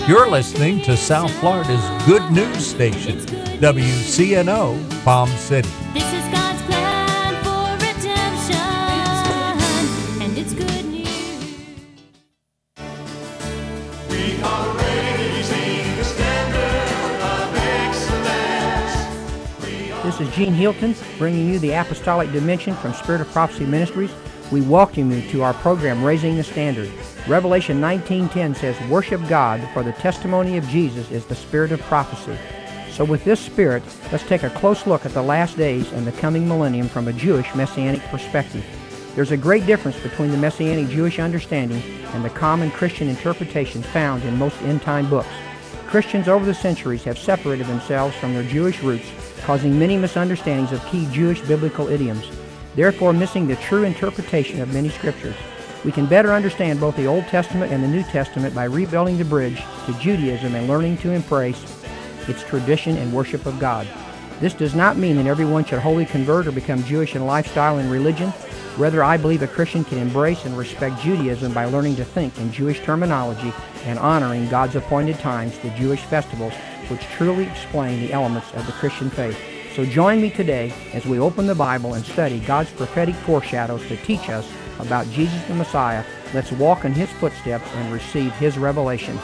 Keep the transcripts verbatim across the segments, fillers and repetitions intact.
You're listening to South Florida's good news station, W C N O Palm City. This is God's plan for redemption, and it's good news. We are raising the standard of excellence. We are This is Gene Hilton bringing you the Apostolic Dimension from Spirit of Prophecy Ministries. We welcome you to our program, Raising the Standard. Revelation nineteen ten says, "Worship God, for the testimony of Jesus is the spirit of prophecy." So with this spirit, let's take a close look at the last days and the coming millennium from a Jewish Messianic perspective. There's a great difference between the Messianic Jewish understanding and the common Christian interpretation found in most end-time books. Christians over the centuries have separated themselves from their Jewish roots, causing many misunderstandings of key Jewish biblical idioms, therefore missing the true interpretation of many scriptures. We can better understand both the Old Testament and the New Testament by rebuilding the bridge to Judaism and learning to embrace its tradition and worship of God. This does not mean that everyone should wholly convert or become Jewish in lifestyle and religion. Rather, I believe a Christian can embrace and respect Judaism by learning to think in Jewish terminology and honoring God's appointed times, the Jewish festivals, which truly explain the elements of the Christian faith. So join me today as we open the Bible and study God's prophetic foreshadows to teach us about Jesus the Messiah. Let's walk in His footsteps and receive His revelation.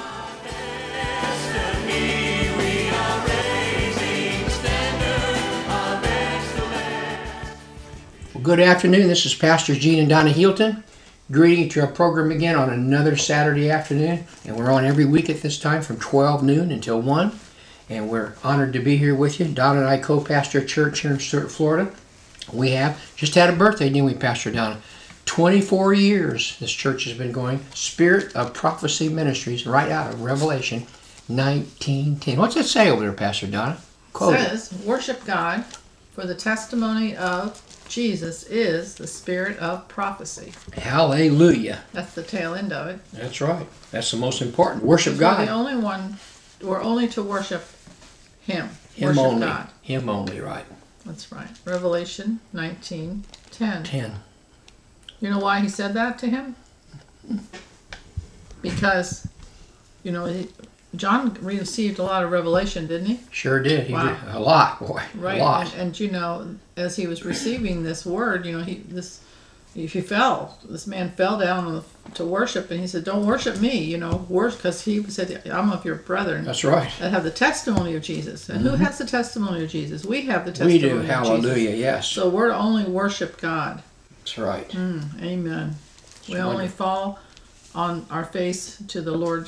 Well, good afternoon. This is Pastor Gene and Donna Hilton. Greeting you to our program again on another Saturday afternoon. And we're on every week at this time from twelve noon until one. And we're honored to be here with you. Donna and I co-pastor a church here in Stuart, Florida. We have just had a birthday, didn't we, Pastor Donna? twenty-four years this church has been going. Spirit of Prophecy Ministries, right out of Revelation nineteen ten. What's it say over there, Pastor Donna? Quote It says, "Worship God, for the testimony of Jesus is the spirit of prophecy." Hallelujah. That's the tail end of it. That's right. That's the most important. Worship We're God. the only one. We're only to worship Him. Him worship only. God. Him only, right. That's right. Revelation nineteen ten. ten. You know why He said that to him? Because, you know, he, John received a lot of revelation, didn't he? Sure did. He Wow. did. A lot, boy. Right. A lot. And, and you know, as he was receiving this word, you know, he this he fell. This man fell down on the, to worship, and he said, "Don't worship me," you know, worship, because he said, "I'm of your brethren." That's right. That have the testimony of Jesus. And Mm-hmm. who has the testimony of Jesus? We have the We testimony do. of Hallelujah. Jesus. Yes. So we're to only worship God. That's right. Mm, amen. We That's only wonderful. fall on our face to the Lord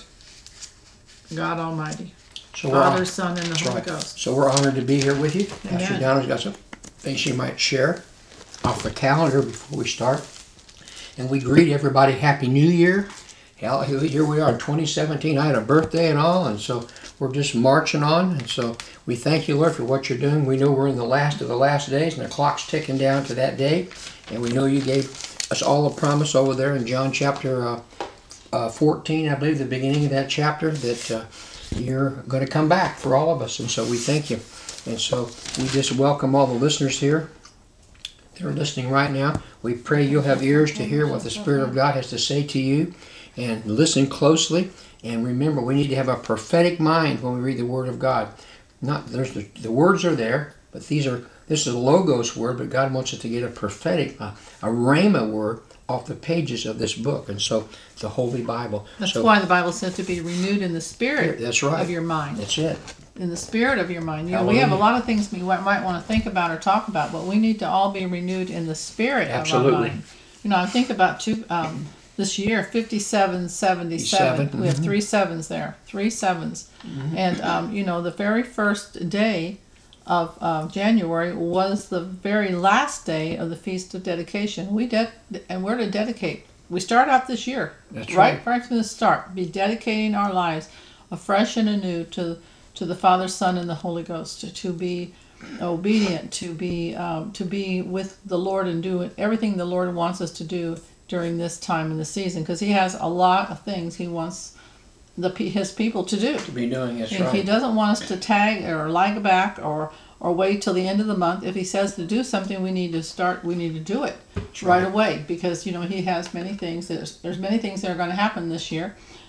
God Almighty. So we're Father, hon- Son, and the That's Holy right. Ghost. So we're honored to be here with you. Pastor Amen. Donna's got some things she might share off the calendar before we start. And we greet everybody Happy New Year. Hell, here we are in twenty seventeen. I had a birthday and all, and so we're just marching on. And so we thank you, Lord, for what you're doing. We know we're in the last of the last days, and the clock's ticking down to that day. And we know you gave us all a promise over there in John chapter uh, uh, fourteen, I believe, the beginning of that chapter, that uh, you're going to come back for all of us. And so we thank you. And so we just welcome all the listeners here that are listening right now. We pray you'll have ears to hear what the Spirit of God has to say to you, and listen closely. And remember, we need to have a prophetic mind when we read the Word of God. Not there's the, the words are there, but these are this is a logos word, but God wants us to get a prophetic, a, a rhema word off the pages of this book, and so the Holy Bible. That's so, why the Bible says to be renewed in the spirit That's right. of your mind. That's it. In the spirit of your mind. You know, we have a Hallelujah. lot of things we wa- might want to think about or talk about, but we need to all be renewed in the spirit of Absolutely. our mind. You know, I think about two um, this year, fifty-seven seventy-seven. Seven, We have mhm. three sevens there, three sevens. And, um, you know, the very first day of uh, January was the very last day of the Feast of Dedication. We de- And we're to dedicate. We start out this year, That's right, right. right from the start, be dedicating our lives afresh and anew to to the Father, Son, and the Holy Ghost, to, to be obedient, to be um, to be with the Lord and do everything the Lord wants us to do during this time in the season, because He has a lot of things He wants the His people to do. To be doing that's And right. He doesn't want us to tag or lag back or or wait till the end of the month. If He says to do something, we need to start. We need to do it right right. away, because you know He has many things. There's there's many things that are going to happen this year.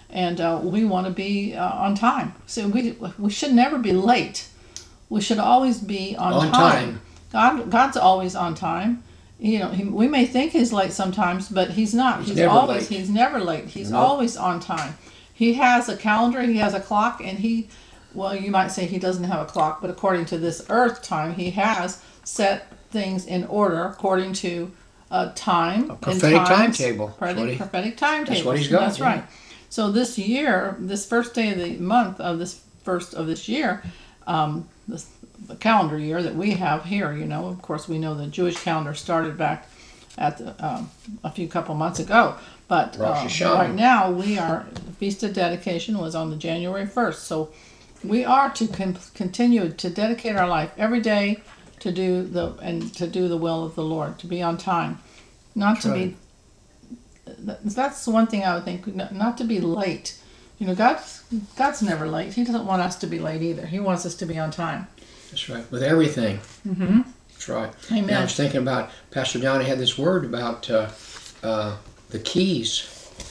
and uh, we want to be uh, on time. So we we should never be late. We should always be on, On time. time. God God's always on time. You know, he, we may think he's late sometimes, but he's not. He's He's, never always late. he's never late. He's Nope. always on time. He has a calendar. He has a clock, and he, well, you might say he doesn't have a clock, but according to this Earth time, he has set things in order according to uh, time. A prophetic and times, timetable. That's Prophetic, what he- prophetic timetable. that's what he's got, That's yeah. right. So this year, this first day of the month of this first of this year, um, this, the calendar year that we have here, you know, of course, we know the Jewish calendar started back at the, um, a few couple months ago. But Rosh uh, Hashanah. right now, we are, the Feast of Dedication was on the January first. So we are to con- continue to dedicate our life every day to do the, and to do the will of the Lord, to be on time. Not to right. be, th- that's one thing I would think, n- not to be late. You know, God's, God's never late. He doesn't want us to be late either. He wants us to be on time. That's right. With everything. Mm-hmm. That's right. Amen. And I was thinking about, Pastor Donnie had this word about uh, uh, the keys.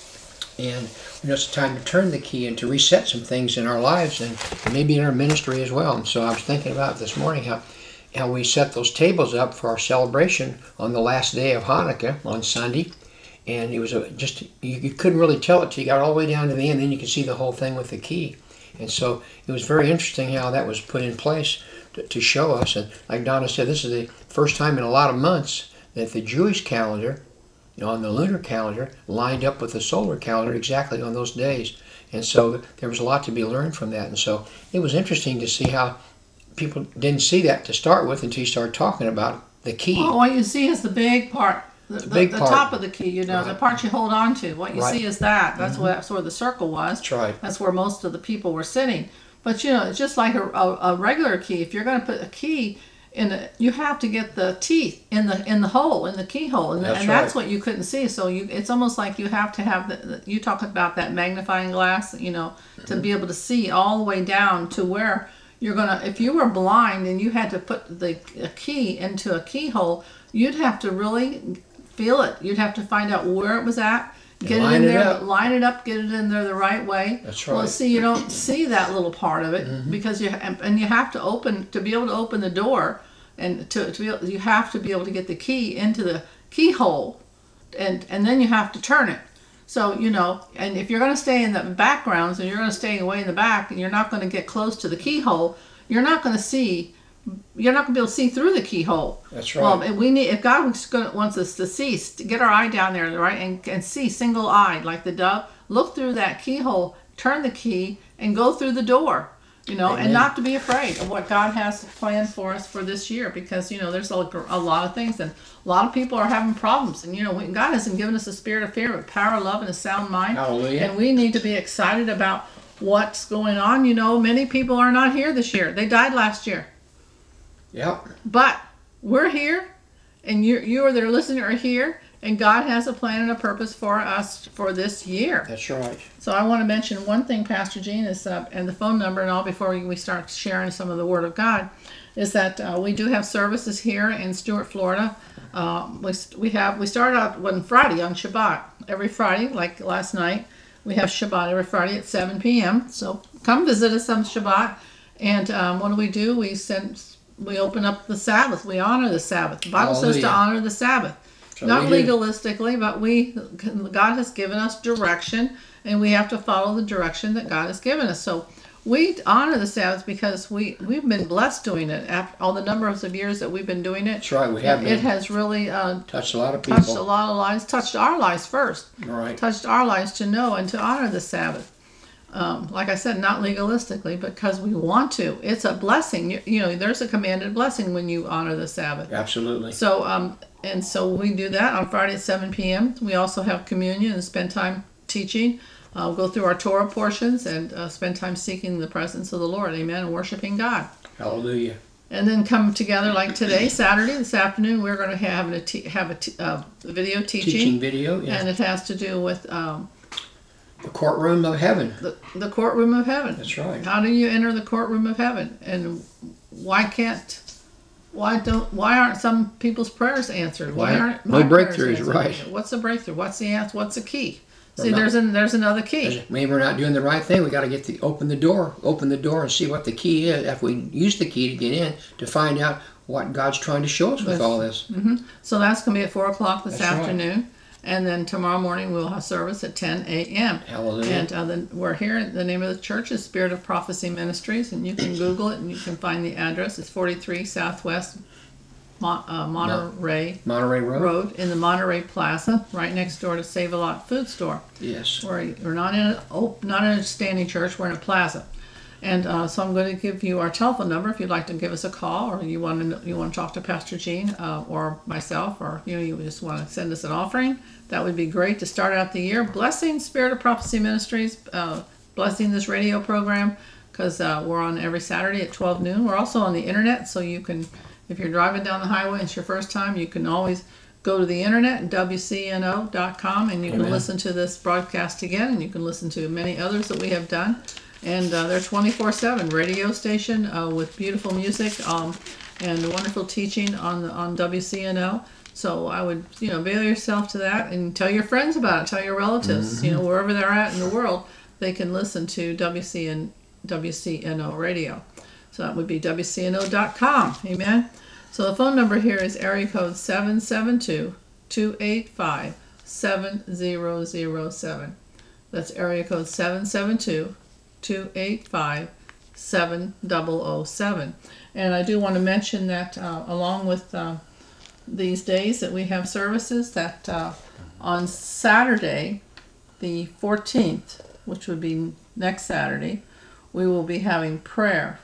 And you know, it's time to turn the key and to reset some things in our lives and maybe in our ministry as well. And so I was thinking about this morning how how we set those tables up for our celebration on the last day of Hanukkah on Sunday. And it was a, just, you, you couldn't really tell it till you got all the way down to the end. Then you could see the whole thing with the key. And so it was very interesting how that was put in place to, to show us. And like Donna said, this is the first time in a lot of months that the Jewish calendar, you know, on the lunar calendar, lined up with the solar calendar exactly on those days. And so there was a lot to be learned from that. And so it was interesting to see how people didn't see that to start with until you started talking about the key. Oh, what you see is the big part, the, the, big the part. top of the key. You know, the Right. part you hold on to. What you Right. see is that. That's what that's where the circle was. That's right. That's where most of the people were sitting. But you know, it's just like a, a, a regular key. If you're going to put a key in, the, you have to get the teeth in the in the hole in the keyhole, and, That's and that's right. what you couldn't see. So you, it's almost like you have to have the, the you talk about that magnifying glass. You know, to be able to see all the way down to where you're gonna. If you were blind and you had to put the a key into a keyhole, you'd have to really feel it. You'd have to find out where it was at, get it line in it there, up. line it up, get it in there the right way. That's Well, right. see, you don't see that little part of it because you and, and you have to open to be able to open the door, and to, to be able, you have to be able to get the key into the keyhole, and and then you have to turn it. So you know, and if you're going to stay in the backgrounds and you're going to stay away in the back, and you're not going to get close to the keyhole, you're not going to see. You're not going to be able to see through the keyhole. That's right. Well, and we need if God was gonna, wants us to see, to get our eye down there, right, and, and see single-eyed like the dove. Look through that keyhole, turn the key, and go through the door. You know, Amen. and not to be afraid of what God has planned for us for this year, because you know there's a, a lot of things, and a lot of people are having problems, and you know we, God hasn't given us a spirit of fear, but power, love, and a sound mind. Hallelujah. And we need to be excited about what's going on. You know, many people are not here this year; they died last year. Yep. But we're here, and you you are there listening are here, and God has a plan and a purpose for us for this year. That's right. So I want to mention one thing, Pastor Gene, is uh, and the phone number and all before we, we start sharing some of the Word of God, is that uh, we do have services here in Stuart, Florida. Uh, we we have we start out one Friday on Shabbat every Friday, like last night. We have Shabbat every Friday at seven p.m. So come visit us on Shabbat. And um, what do we do? We send. We open up the Sabbath. We honor the Sabbath. The Bible says to Hallelujah. honor the Sabbath. So Not we do. legalistically, but we God has given us direction, and we have to follow the direction that God has given us. So we honor the Sabbath because we we've been blessed doing it. After all the numbers of years that we've been doing it, That's right. We have it been. has really uh, Touched a lot of people. touched a lot of lives. Touched our lives first. Right. Touched our lives to know and to honor the Sabbath. Um, like I said, not legalistically, but because we want to. It's a blessing. You, you know, there's a commanded blessing when you honor the Sabbath. Absolutely. So, um, and so we do that on Friday at seven p.m. We also have communion and spend time teaching. Uh, we'll go through our Torah portions and uh, spend time seeking the presence of the Lord. Amen. And worshiping God. Hallelujah. And then come together like today, Saturday, this afternoon, we're going to have a, te- have a te- uh, video teaching. Teaching video. Yeah. And it has to do with um, The courtroom of heaven. the, the courtroom of heaven. That's right. How do you enter the courtroom of heaven? And why can't, why don't, why aren't some people's prayers answered? Why Why- aren't no my prayers breakthroughs, answered? right. What's the breakthrough? What's the answer? What's the key? See, not- there's an, there's another key. Maybe we're not doing the right thing. We got to get the open the door, open the door, and see what the key is. If we use the key to get in, to find out what God's trying to show us with Yes. all this. So that's going to be at four o'clock this That's right. afternoon. And then tomorrow morning we'll have service at ten a.m. Hallelujah. And uh, then we're here. The name of the church is Spirit of Prophecy Ministries, and you can Google it and you can find the address. It's forty-three Southwest Mon- uh, Monterey Monterey Road. Road in the Monterey Plaza, right next door to Save a Lot Food Store. Yes. We're, we're not in a oh, not in a standing church. We're in a plaza. And uh, so I'm going to give you our telephone number if you'd like to give us a call, or you want to you want to talk to Pastor Gene uh, or myself, or you know you just want to send us an offering. That would be great to start out the year. Blessing Spirit of Prophecy Ministries, uh, blessing this radio program, because uh, we're on every Saturday at twelve noon. We're also on the internet, so you can, if you're driving down the highway and it's your first time, you can always go to the internet, W C N O dot com, and you can Amen. listen to this broadcast again, and you can listen to many others that we have done. And uh, they're twenty-four seven radio station uh, with beautiful music um, and wonderful teaching on on W C N O. So I would, you know, avail yourself to that and tell your friends about it. Tell your relatives, you know, wherever they're at in the world, they can listen to W C N W C N O radio. So that would be W C N O dot com. Amen. So the phone number here is area code seven seven two, two eight five, seven zero zero seven. That's area code seven seven two, two eight five, seven zero zero seven. And I do want to mention that uh, along with uh, these days that we have services, that uh, on Saturday, the fourteenth, which would be next Saturday, we will be having prayer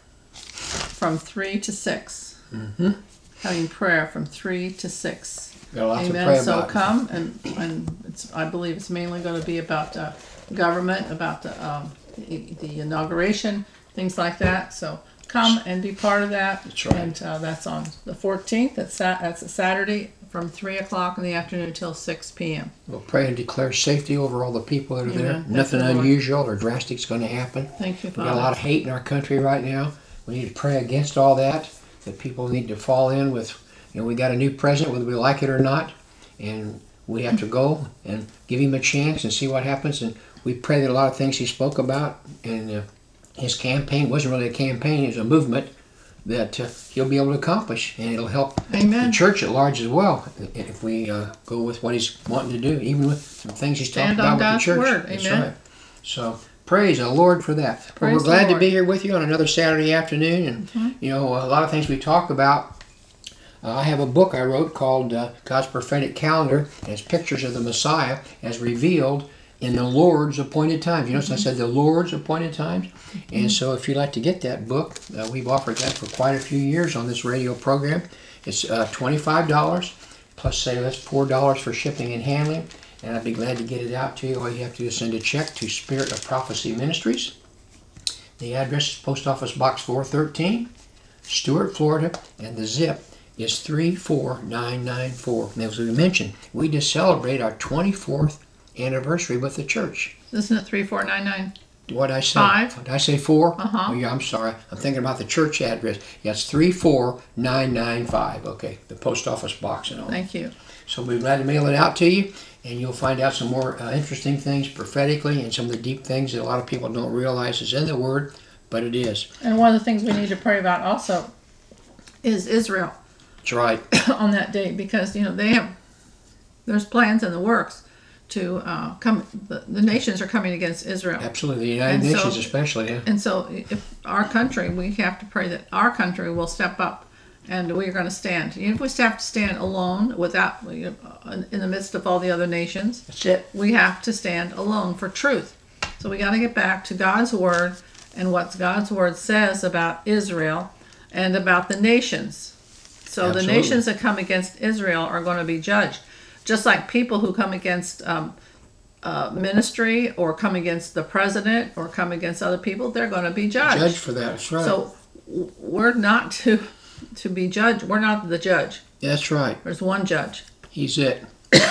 from three to six. Mm-hmm. Having prayer from three to six. Got lots to Amen. pray So about. come, and and it's, I believe it's mainly going to be about uh, government, about the um, the the inauguration, things like that. So come and be part of that. That's right. And uh, that's on the fourteenth. That's sat- that's a Saturday from three o'clock in the afternoon until six p.m. We'll pray and declare safety over all the people that are there. Amen. Nothing Thank you, Lord. unusual or drastic is going to happen. Thank you, We got a lot Father. of hate in our country right now. We need to pray against all that. That people need to fall in with. You know, we got a new president, whether we like it or not, and we have to go and give him a chance and see what happens. And we pray that a lot of things he spoke about and uh, his campaign wasn't really a campaign; it was a movement that uh, he'll be able to accomplish, and it'll help Amen. the church at large as well if we uh, go with what he's wanting to do, even with some things he's talking Stand about on with the God's church. word. That's Amen. right. So praise the Lord for that. Well, Praise we're the glad to Lord. be here with you on another Saturday afternoon, and Mm-hmm. you know a lot of things we talk about. Uh, I have a book I wrote called uh, God's Prophetic Calendar, and it's pictures of the Messiah as revealed in the Lord's appointed times. You notice I said the Lord's appointed times? And so if you'd like to get that book, uh, we've offered that for quite a few years on this radio program. It's uh, twenty-five dollars, plus say that's four dollars for shipping and handling, and I'd be glad to get it out to you. All you have to do is send a check to Spirit of Prophecy Ministries. The address is Post Office Box four thirteen, Stuart, Florida, and the zip is three four nine nine four. And as we mentioned, we just celebrate our twenty-fourth anniversary with the church. Isn't it three four nine nine? What did I say? Five. Did I say four? Uh-huh. Oh, yeah, I'm sorry. I'm thinking about the church address. Yeah, it's three four nine nine five. Okay, the post office box and all. Thank you. So we're glad to mail it out to you, and you'll find out some more uh, interesting things prophetically and some of the deep things that a lot of people don't realize is in the Word, but it is. And one of the things we need to pray about also is Israel. That's right. On that day, because you know they have there's plans in the works to uh, come. The, the nations are coming against Israel, Absolutely. The United And so- Nations especially, yeah. and so if our country, we have to pray that our country will step up, and we are going to stand. Even if we have to stand alone, without you know, in the midst of all the other nations, That's it. we have to stand alone for truth. So we got to get back to God's word and what God's word says about Israel and about the nations. So Absolutely. the nations that come against Israel are going to be judged, just like people who come against um, uh, ministry or come against the president or come against other people. They're going to be judged. Judge for that. That's right. So w- we're not to to be judged. We're not the judge. That's right. There's one judge. He's it.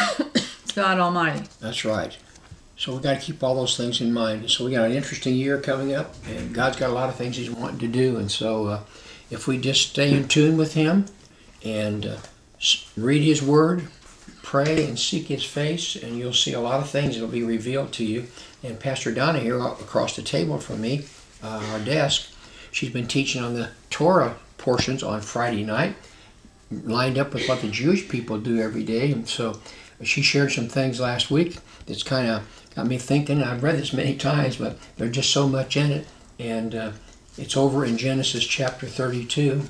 It's God Almighty. That's right. So we got to keep all those things in mind. So we got an interesting year coming up, and God's got a lot of things He's wanting to do. And so uh, if we just stay in tune with Him and uh, s- read His Word, pray and seek His face, and you'll see a lot of things that will be revealed to you. And Pastor Donna here across the table from me, uh, our desk, she's been teaching on the Torah portions on Friday night, lined up with what the Jewish people do every day. And so she shared some things last week that's kind of got me thinking. I've read this many times, but there's just so much in it. And uh, it's over in Genesis chapter thirty-two.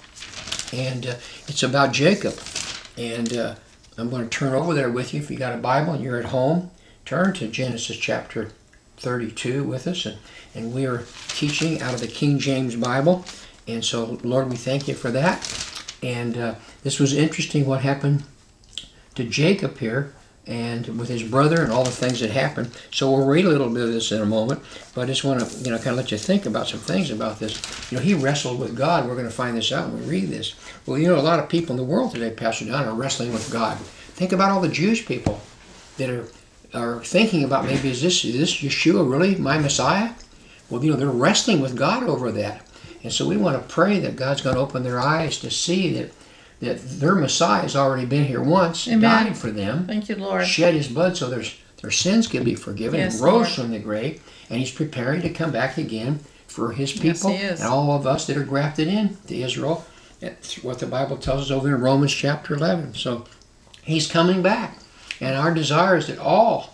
And uh, it's about Jacob. And uh, I'm going to turn over there with you. If you got a Bible and you're at home, turn to Genesis chapter thirty-two with us. And, and we are teaching out of the King James Bible. And so, Lord, we thank you for that. And uh, this was interesting what happened to Jacob here and with his brother and all the things that happened. So we'll read a little bit of this in a moment, but I just want to, you know, kind of let you think about some things about this. You know, he wrestled with God. We're going to find this out when we read this. Well, you know, a lot of people in the world today, Pastor Don, are wrestling with God. Think about all the Jewish people that are are thinking about, maybe, is this, is this Yeshua really my Messiah? Well, you know, they're wrestling with God over that. And so we want to pray that God's going to open their eyes to see that, that their Messiah has already been here once, Amen. died for them, Thank you, Lord. shed His blood so their, their sins can be forgiven, Yes, and rose Lord. from the grave, and He's preparing to come back again for His Yes, people He is. and all of us that are grafted in to Israel. That's what the Bible tells us over in Romans chapter eleven. So He's coming back, and our desire is that all,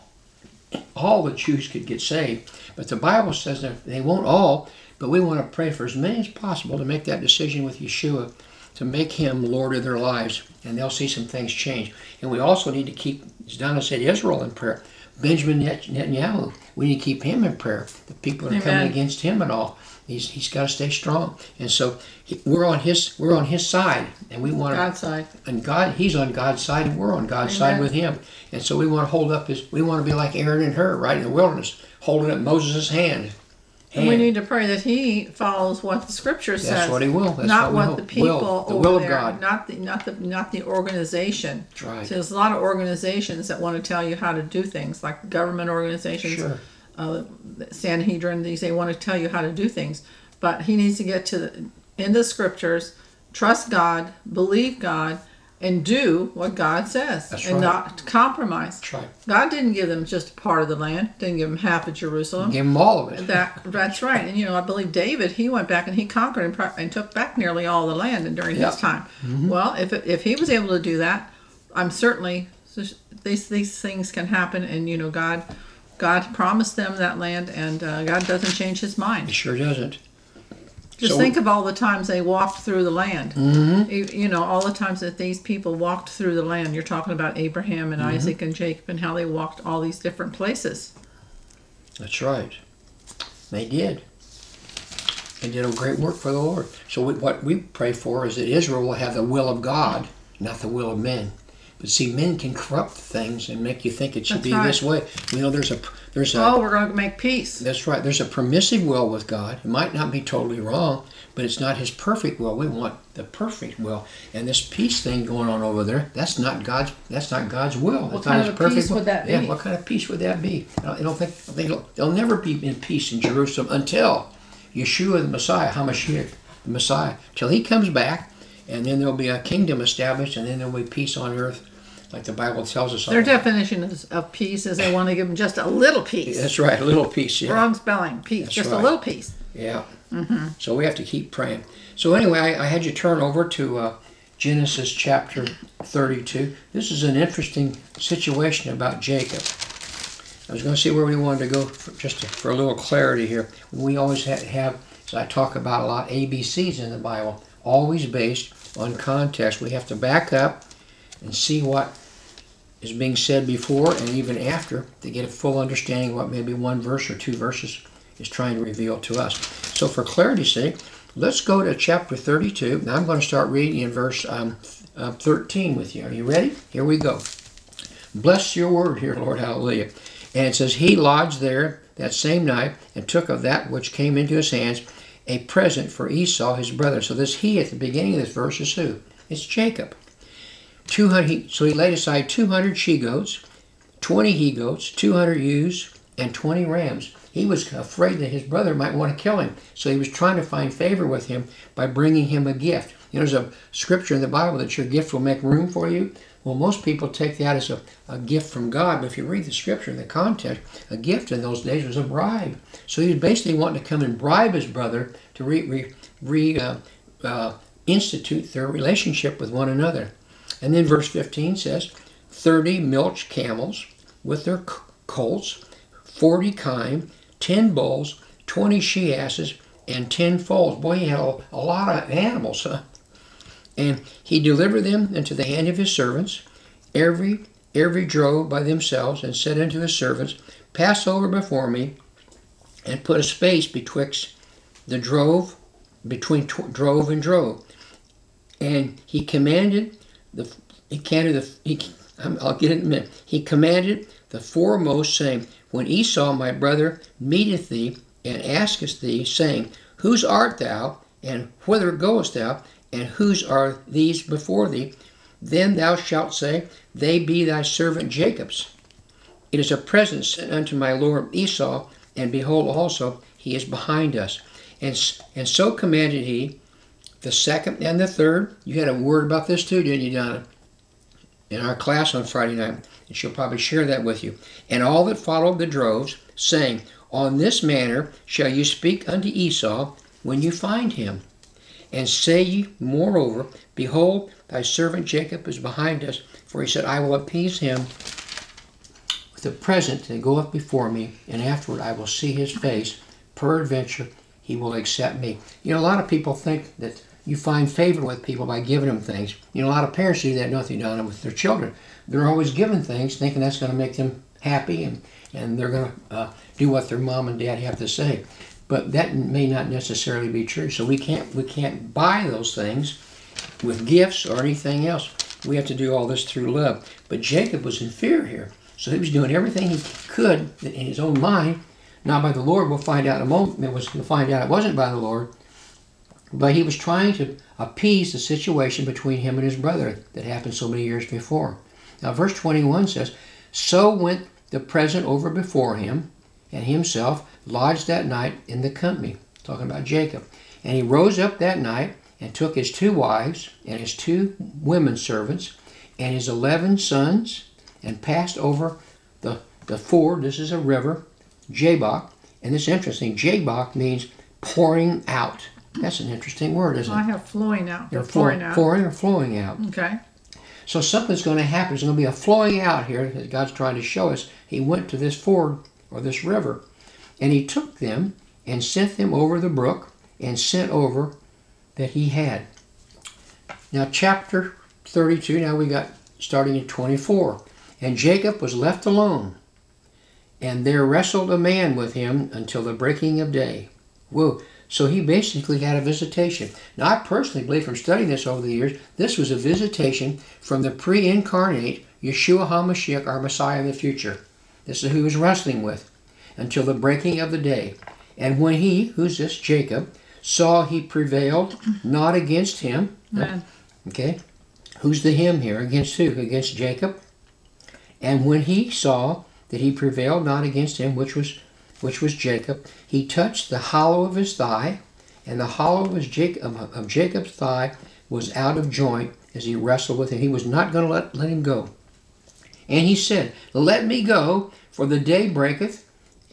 all the Jews could get saved. But the Bible says that they won't all, but we want to pray for as many as possible to make that decision with Yeshua, to make Him Lord of their lives, and they'll see some things change. And we also need to keep, as Donna said, Israel in prayer. Benjamin Netanyahu, we need to keep him in prayer. The people that are Amen. coming against him and all, he's he's got to stay strong. And so he, we're on his we're on his side, and we want to. God's side. And God, He's on God's side, and we're on God's side Amen. with Him. And so we want to hold up His. We want to be like Aaron and Hur, right in the wilderness, holding up Moses' hand. And we Hand. need to pray that he follows what the Scripture says. That's what He will. That's not what we what the hope. people Will. The over will of there, God. not the not the not the organization. That's right. So there's a lot of organizations that want to tell you how to do things, like government organizations, Sure. uh, Sanhedrin. These they want to tell you how to do things, but he needs to get to the, in the Scriptures, trust God, believe God, and do what God says, That's and right. not compromise. That's right. God didn't give them just a part of the land. Didn't give them half of Jerusalem. Give Him all of it. That that's right, and you know I believe David, he went back and he conquered and, pro- and took back nearly all the land and during Yeah. his time. Well, if it, if he was able to do that, I'm certainly these these things can happen, and you know God God promised them that land, and uh, God doesn't change His He mind. sure doesn't. Just So- think of all the times they walked through the land. Mm-hmm. You, you know all the times that these people walked through the land. You're talking about Abraham and Mm-hmm. Isaac and Jacob and how they walked all these different places. That's right. They did. They did a great work for the Lord. So we, what we pray for is that Israel will have the will of God, not the will of men. But see, men can corrupt things and make you think it should That's be right. this way. You know, there's a there's a Oh, we're going to make peace. that's right. There's a permissive will with God. It might not be totally wrong, but it's not His perfect will. We want the perfect will. And this peace thing going on over there, that's not God's. That's not God's will. What That's not kind His of a perfect peace will. would that Yeah, be? what kind of peace would that be? I don't, I don't think they don't, they'll never be in peace in Jerusalem until Yeshua the Messiah, Hamashiach, the Messiah, till He comes back, and then there'll be a kingdom established, and then there'll be peace on earth, like the Bible tells us. Their definition is, of peace is they want to give them just a little piece. That's right, a little peace. Yeah. Wrong spelling, peace, That's just a right. little piece. Yeah. So we have to keep praying. So anyway, I, I had you turn over to uh, Genesis chapter thirty-two. This is an interesting situation about Jacob. I was going to see where we wanted to go for, just to, for a little clarity here. We always ha- have, as I talk about a lot, A B Cs in the Bible, always based on context. We have to back up and see what is being said before and even after to get a full understanding of what maybe one verse or two verses is trying to reveal to us. So for clarity's sake, let's go to chapter thirty-two. Now I'm going to start reading in verse um, uh, thirteen with you. Are you ready? Here we go. Bless your word here, Lord. Hallelujah. And it says, He lodged there that same night and took of that which came into his hands a present for Esau his brother. So this he at the beginning of this verse is who? It's Jacob. two hundred, so he laid aside two hundred she-goats, twenty he-goats, two hundred ewes, and twenty rams. He was afraid that his brother might want to kill him, so he was trying to find favor with him by bringing him a gift. You know, there's a scripture in the Bible that your gift will make room for you. Well, most people take that as a, a gift from God, but if you read the scripture in the context, a gift in those days was a bribe. So he was basically wanting to come and bribe his brother to re, re, re uh, uh, institute their relationship with one another. And then verse fifteen says, thirty milch camels with their colts, forty kine, ten bulls, twenty she-asses, and ten foals. Boy, he had a, a lot of animals, huh? And he delivered them into the hand of his servants, every every drove by themselves, and said unto his servants, pass over before me, and put a space betwixt the drove, between tw- drove and drove. And he commanded the he commanded the he, I'll get it in a minute. He commanded the foremost, saying, when Esau my brother meeteth thee, and asketh thee, saying, whose art thou, and whither goest thou? And whose are these before thee? Then thou shalt say, they be thy servant Jacob's. It is a present sent unto my lord Esau, and behold also he is behind us. And, and so commanded he the second and the third. You had a word about this too, didn't you, Donna? In our class on Friday night. And she'll probably share that with you. And all that followed the droves, saying, on this manner shall you speak unto Esau when you find him. And say ye, moreover, behold, thy servant Jacob is behind us, for he said, I will appease him with a present that goeth before me, and afterward I will see his face. Peradventure he will accept me. You know, a lot of people think that you find favor with people by giving them things. You know, a lot of parents do that, nothing done with their children. They're always giving things, thinking that's going to make them happy, and, and they're going to uh, do what their mom and dad have to say. But that may not necessarily be true. So we can't we can't buy those things with gifts or anything else. We have to do all this through love. But Jacob was in fear here. So he was doing everything he could in his own mind, not by the Lord. We'll find out in a moment. It was, we'll find out it wasn't by the Lord. But he was trying to appease the situation between him and his brother that happened so many years before. Now verse twenty-one says, so went the present over before him, and himself lodged that night in the company, talking about Jacob. And he rose up that night and took his two wives and his two women servants and his eleven sons and passed over the, the ford. This is a river, Jabbok. And this is interesting. Jabbok means pouring out. That's an interesting word, isn't it? I have flowing out. They're pouring flow, out. Pouring or flowing out. Okay. So something's going to happen. There's going to be a flowing out here that God's trying to show us. He went to this ford or this river, and he took them and sent them over the brook and sent over that he had. Now chapter thirty-two, now we got starting in twenty-four. And Jacob was left alone, and there wrestled a man with him until the breaking of day. Whoa. So he basically had a visitation. Now I personally believe from studying this over the years, this was a visitation from the pre-incarnate Yeshua HaMashiach, our Messiah in the future. This is who he was wrestling with until the breaking of the day. And when he, who's this, Jacob, saw he prevailed not against him. Man. Okay. Who's the him here? Against who? Against Jacob. And when he saw that he prevailed not against him, which was which was Jacob, he touched the hollow of his thigh, and the hollow of, his Jacob, of, of Jacob's thigh was out of joint as he wrestled with him. He was not going to let, let him go. And he said, let me go, for the day breaketh.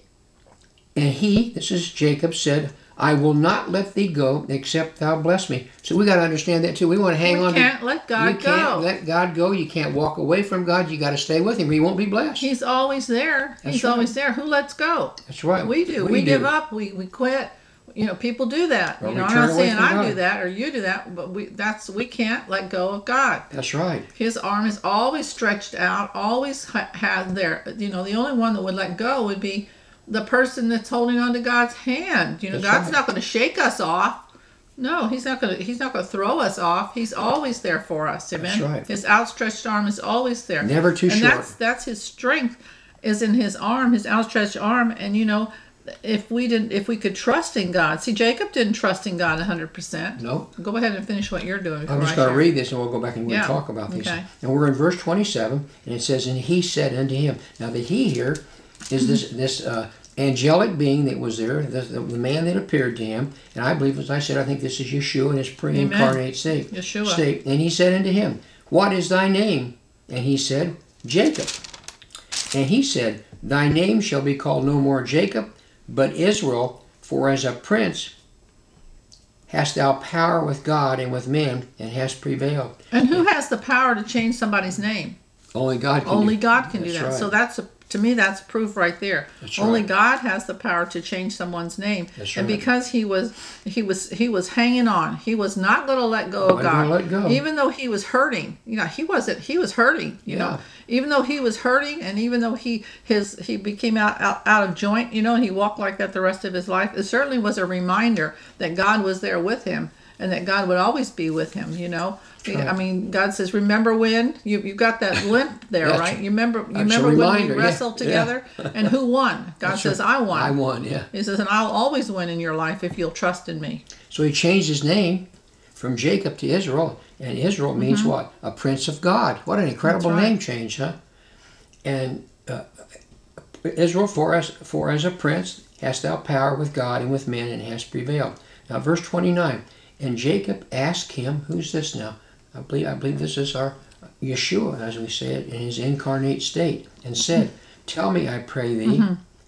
And he, this is Jacob, said, I will not let thee go, except thou bless me. So we got to understand that too. We want to hang we on. We can't to, let God you go. You can't let God go. You can't walk away from God. You got to stay with him, or you won't be blessed. He's always there. That's He's right. always there. Who lets go? That's right. We do. We We, do. give up. We we quit. You know, people do that. Or you we know, I'm turn not away saying from I God. do that or you do that, but we that's we can't let go of God. That's right. His arm is always stretched out, always ha- had there. You know, the only one that would let go would be the person that's holding on to God's hand. You know, That's God's right. not going to shake us off. No, he's not going to. He's not going to throw us off. He's always there for us. Amen. That's right. His outstretched arm is always there. Never too and short. that's that's his strength, is in his arm, his outstretched arm. And you know, if we didn't, if we could trust in God. See, Jacob didn't trust in God a hundred percent. No. Go ahead and finish what you're doing. I'm just going to read this, and we'll go back and we'll Yeah. talk about these. Okay. And we're in verse twenty-seven, and it says, and he said unto him. Now the he here is this this uh, angelic being that was there, the, the, the man that appeared to him, and I believe, as I said, I think this is Yeshua in his pre-incarnate state. Yeshua. state. And he said unto him, What is thy name? And he said, Jacob. And he said, Thy name shall be called no more Jacob, but Israel, for as a prince hast thou power with God and with men, and hast prevailed. And who has the power to change somebody's name? Only God can Only do God can do That's that. right. So that's a, to me, that's proof right there. That's Only right. God has the power to change someone's name. That's And right. because he was, he was, he was hanging on. He was not going to let go of Wasn't God, gonna let go. even though he was hurting. You know, he wasn't. He was hurting. You Yeah. know, even though he was hurting, and even though he his he became out, out out of joint. You know, and he walked like that the rest of his life. It certainly was a reminder that God was there with him, and that God would always be with him. You know. right. I mean, God says, "Remember when you you got that limp there, That's- right? You remember you that's a remember when reminder, we yeah, wrestled yeah. together, and who won? God That's says, right. "I won." I won, yeah. He says, "And I'll always win in your life if you'll trust in me." So he changed his name from Jacob to Israel, and Israel means what? A prince of God. What an incredible That's right. name change, huh? And uh, Israel, for as, for as a prince, hast thou power with God and with men, and hast prevailed. Now, verse twenty-nine. And Jacob asked him, who's this now? I believe I believe this is our Yeshua, as we say it, in his incarnate state, and said, Tell me, I pray thee,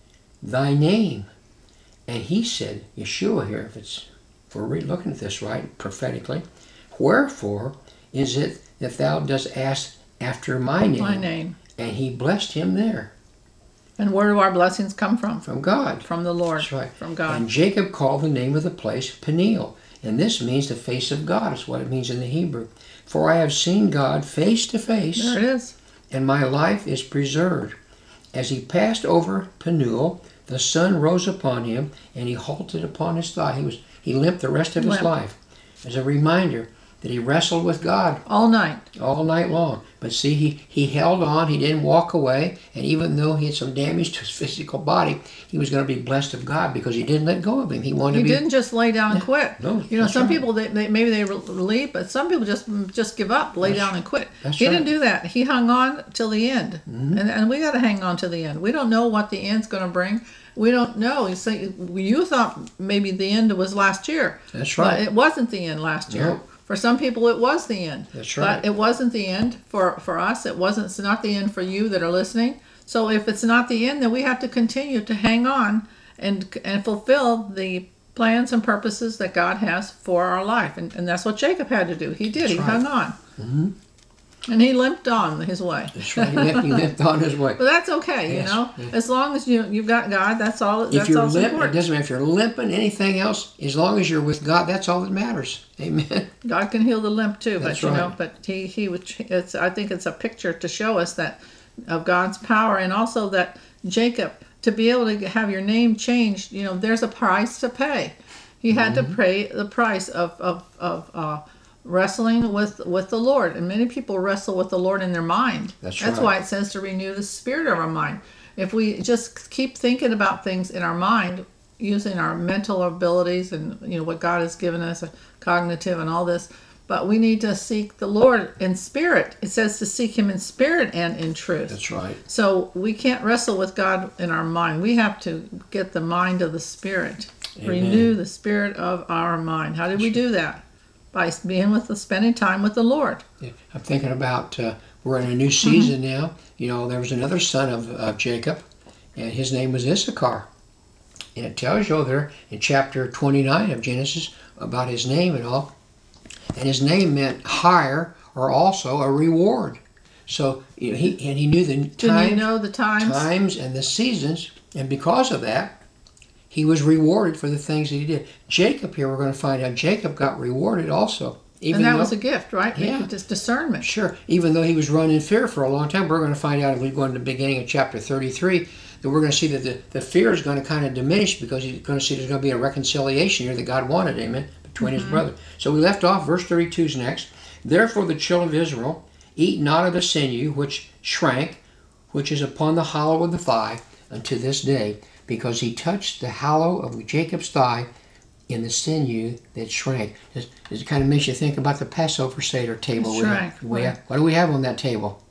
thy name. And he said, Yeshua here, if it's if we're really looking at this right, prophetically, wherefore is it that thou dost ask after my name? My name. And he blessed him there And where do our blessings come from? from God. From the Lord. That's right. From God. And Jacob called the name of the place Peniel. And this means the face of God, is what it means in the Hebrew. For I have seen God face to face, There it is. and my life is preserved. As he passed over Penuel, the sun rose upon him, and he halted upon his thigh. He was he limped the rest of his Limp. life. As a reminder that he wrestled with God All night. all night long. But see, he, he held on, he didn't walk away, and even though he had some damage to his physical body, he was going to be blessed of God because he didn't let go of him. He wanted He to be... didn't just lay down and quit. No, you know, that's some right. people they, they maybe they leave, but some people just just give up, lay down and quit. that's he right. didn't do that. He hung on till the end, Mm-hmm. and and we got to hang on to the end. We don't know what the end's going to bring. We don't know. You say you thought maybe the end was last year. That's But right. it wasn't the end last year. No. For some people, it was the end. That's right. But it wasn't the end for, for us. It wasn't. It's not the end for you that are listening. So if it's not the end, then we have to continue to hang on and and fulfill the plans and purposes that God has for our life. And, and that's what Jacob had to do. He did. That's he right. hung on. Mhm. And he limped on his way. That's right. He limped, he limped on his way. But that's okay, Yes, you know. yeah. As long as you you've got God, that's all. If That's you're all limping, it important. doesn't matter if you're limping, anything else, as long as you're with God, that's all that matters. Amen. God can heal the limp too, That's but you know, right. but he he would. It's I think it's a picture to show us that of God's power, and also that Jacob, to be able to have your name changed, you know, there's a price to pay. He had Mm-hmm. to pay the price of of of uh, wrestling with with the Lord, and many people wrestle with the Lord in their mind. That's That's right. why it says to renew the spirit of our mind. If we just keep thinking about things in our mind, using our mental abilities and you know what God has given us, cognitive and all this, but we need to seek the Lord in spirit. It says to seek Him in spirit and in truth. That's right. So we can't wrestle with God in our mind. We have to get the mind of the Spirit. Amen. Renew the spirit of our mind. How did we do that? By being with the, spending time with the Lord. Yeah. I'm thinking about, uh, we're in a new season now. You know, there was another son of, of Jacob, and his name was Issachar. And it tells you there in chapter twenty-nine of Genesis about his name and all. And his name meant hire or also a reward. So, you know, he and he knew the Didn't times, you know the times? times and the seasons, and because of that, he was rewarded for the things that he did. Jacob here, we're going to find out, Jacob got rewarded also. Even And that though, was a gift, right? Yeah. Making this discernment. Sure, even though he was running in fear for a long time, we're going to find out if we go into the beginning of chapter thirty-three, that we're going to see that the, the fear is going to kind of diminish because he's going to see there's going to be a reconciliation here that God wanted, amen, between his brothers. So we left off, verse thirty-two is next. Therefore the children of Israel eat not of the sinew which shrank, which is upon the hollow of the thigh, unto this day, because he touched the hollow of Jacob's thigh in the sinew that shrank. It, it kind of makes you think about the Passover Seder table. It we shrank, have. We right. have- what do we have on that table?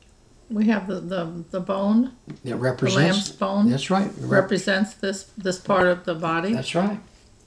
we have the, the, the bone, It the represents. lamb's bone That's right. It rep- represents this this part of the body. That's right.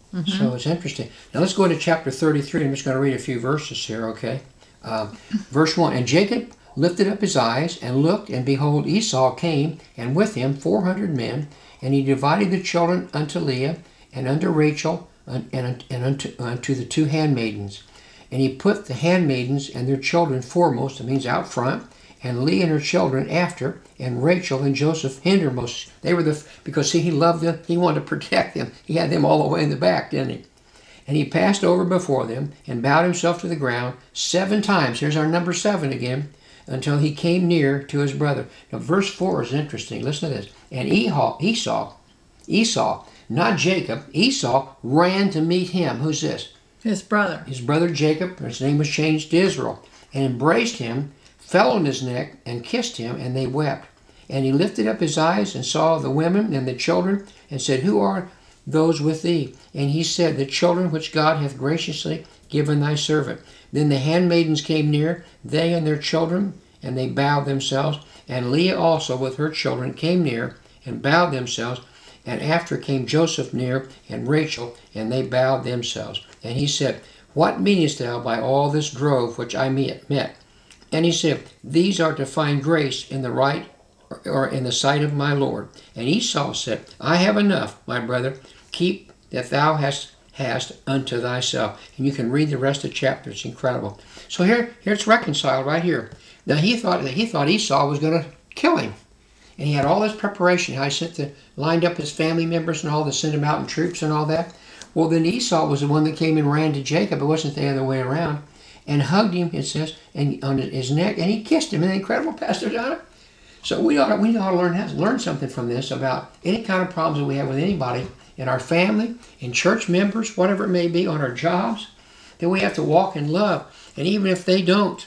So it's interesting. Now let's go into chapter thirty-three. I'm just going to read a few verses here, okay? Uh, verse one, and Jacob lifted up his eyes and looked, and behold, Esau came, and with him four hundred men, and he divided the children unto Leah, and unto Rachel, and, and, and unto, unto the two handmaidens. And he put the handmaidens and their children foremost, it means out front, and Leah and her children after, and Rachel and Joseph hindermost. They were the, because see, he loved them, he wanted to protect them. He had them all the way in the back, didn't he? And he passed over before them, and bowed himself to the ground seven times. Here's our number seven again, until he came near to his brother. Now, verse four is interesting. Listen to this. And Esau, Esau, Esau, not Jacob, Esau ran to meet him. Who's this? His brother. His brother Jacob, his name was changed to Israel, and embraced him, fell on his neck, and kissed him, and they wept. And he lifted up his eyes and saw the women and the children, and said, Who are those with thee? And he said, The children which God hath graciously given thy servant. Then the handmaidens came near, they and their children, and they bowed themselves. And Leah also with her children came near, and bowed themselves. And after came Joseph near, and Rachel, and they bowed themselves. And he said, What meanest thou by all this drove which I met? And he said, These are to find grace in the right or in the sight of my Lord. And Esau said, I have enough, my brother. Keep that thou hast hast unto thyself. And you can read the rest of the chapter. It's incredible. So here, here it's reconciled right here. Now he thought he thought Esau was going to kill him. And he had all this preparation. How he sent the, lined up his family members and all to send him out in troops and all that. Well, then Esau was the one that came and ran to Jacob. It wasn't the other way around. And hugged him, it says, and on his neck, and he kissed him. Isn't that incredible, Pastor Donna? So we ought to, we ought to learn how to learn something from this about any kind of problems that we have with anybody in our family, in church members, whatever it may be, on our jobs, that we have to walk in love. And even if they don't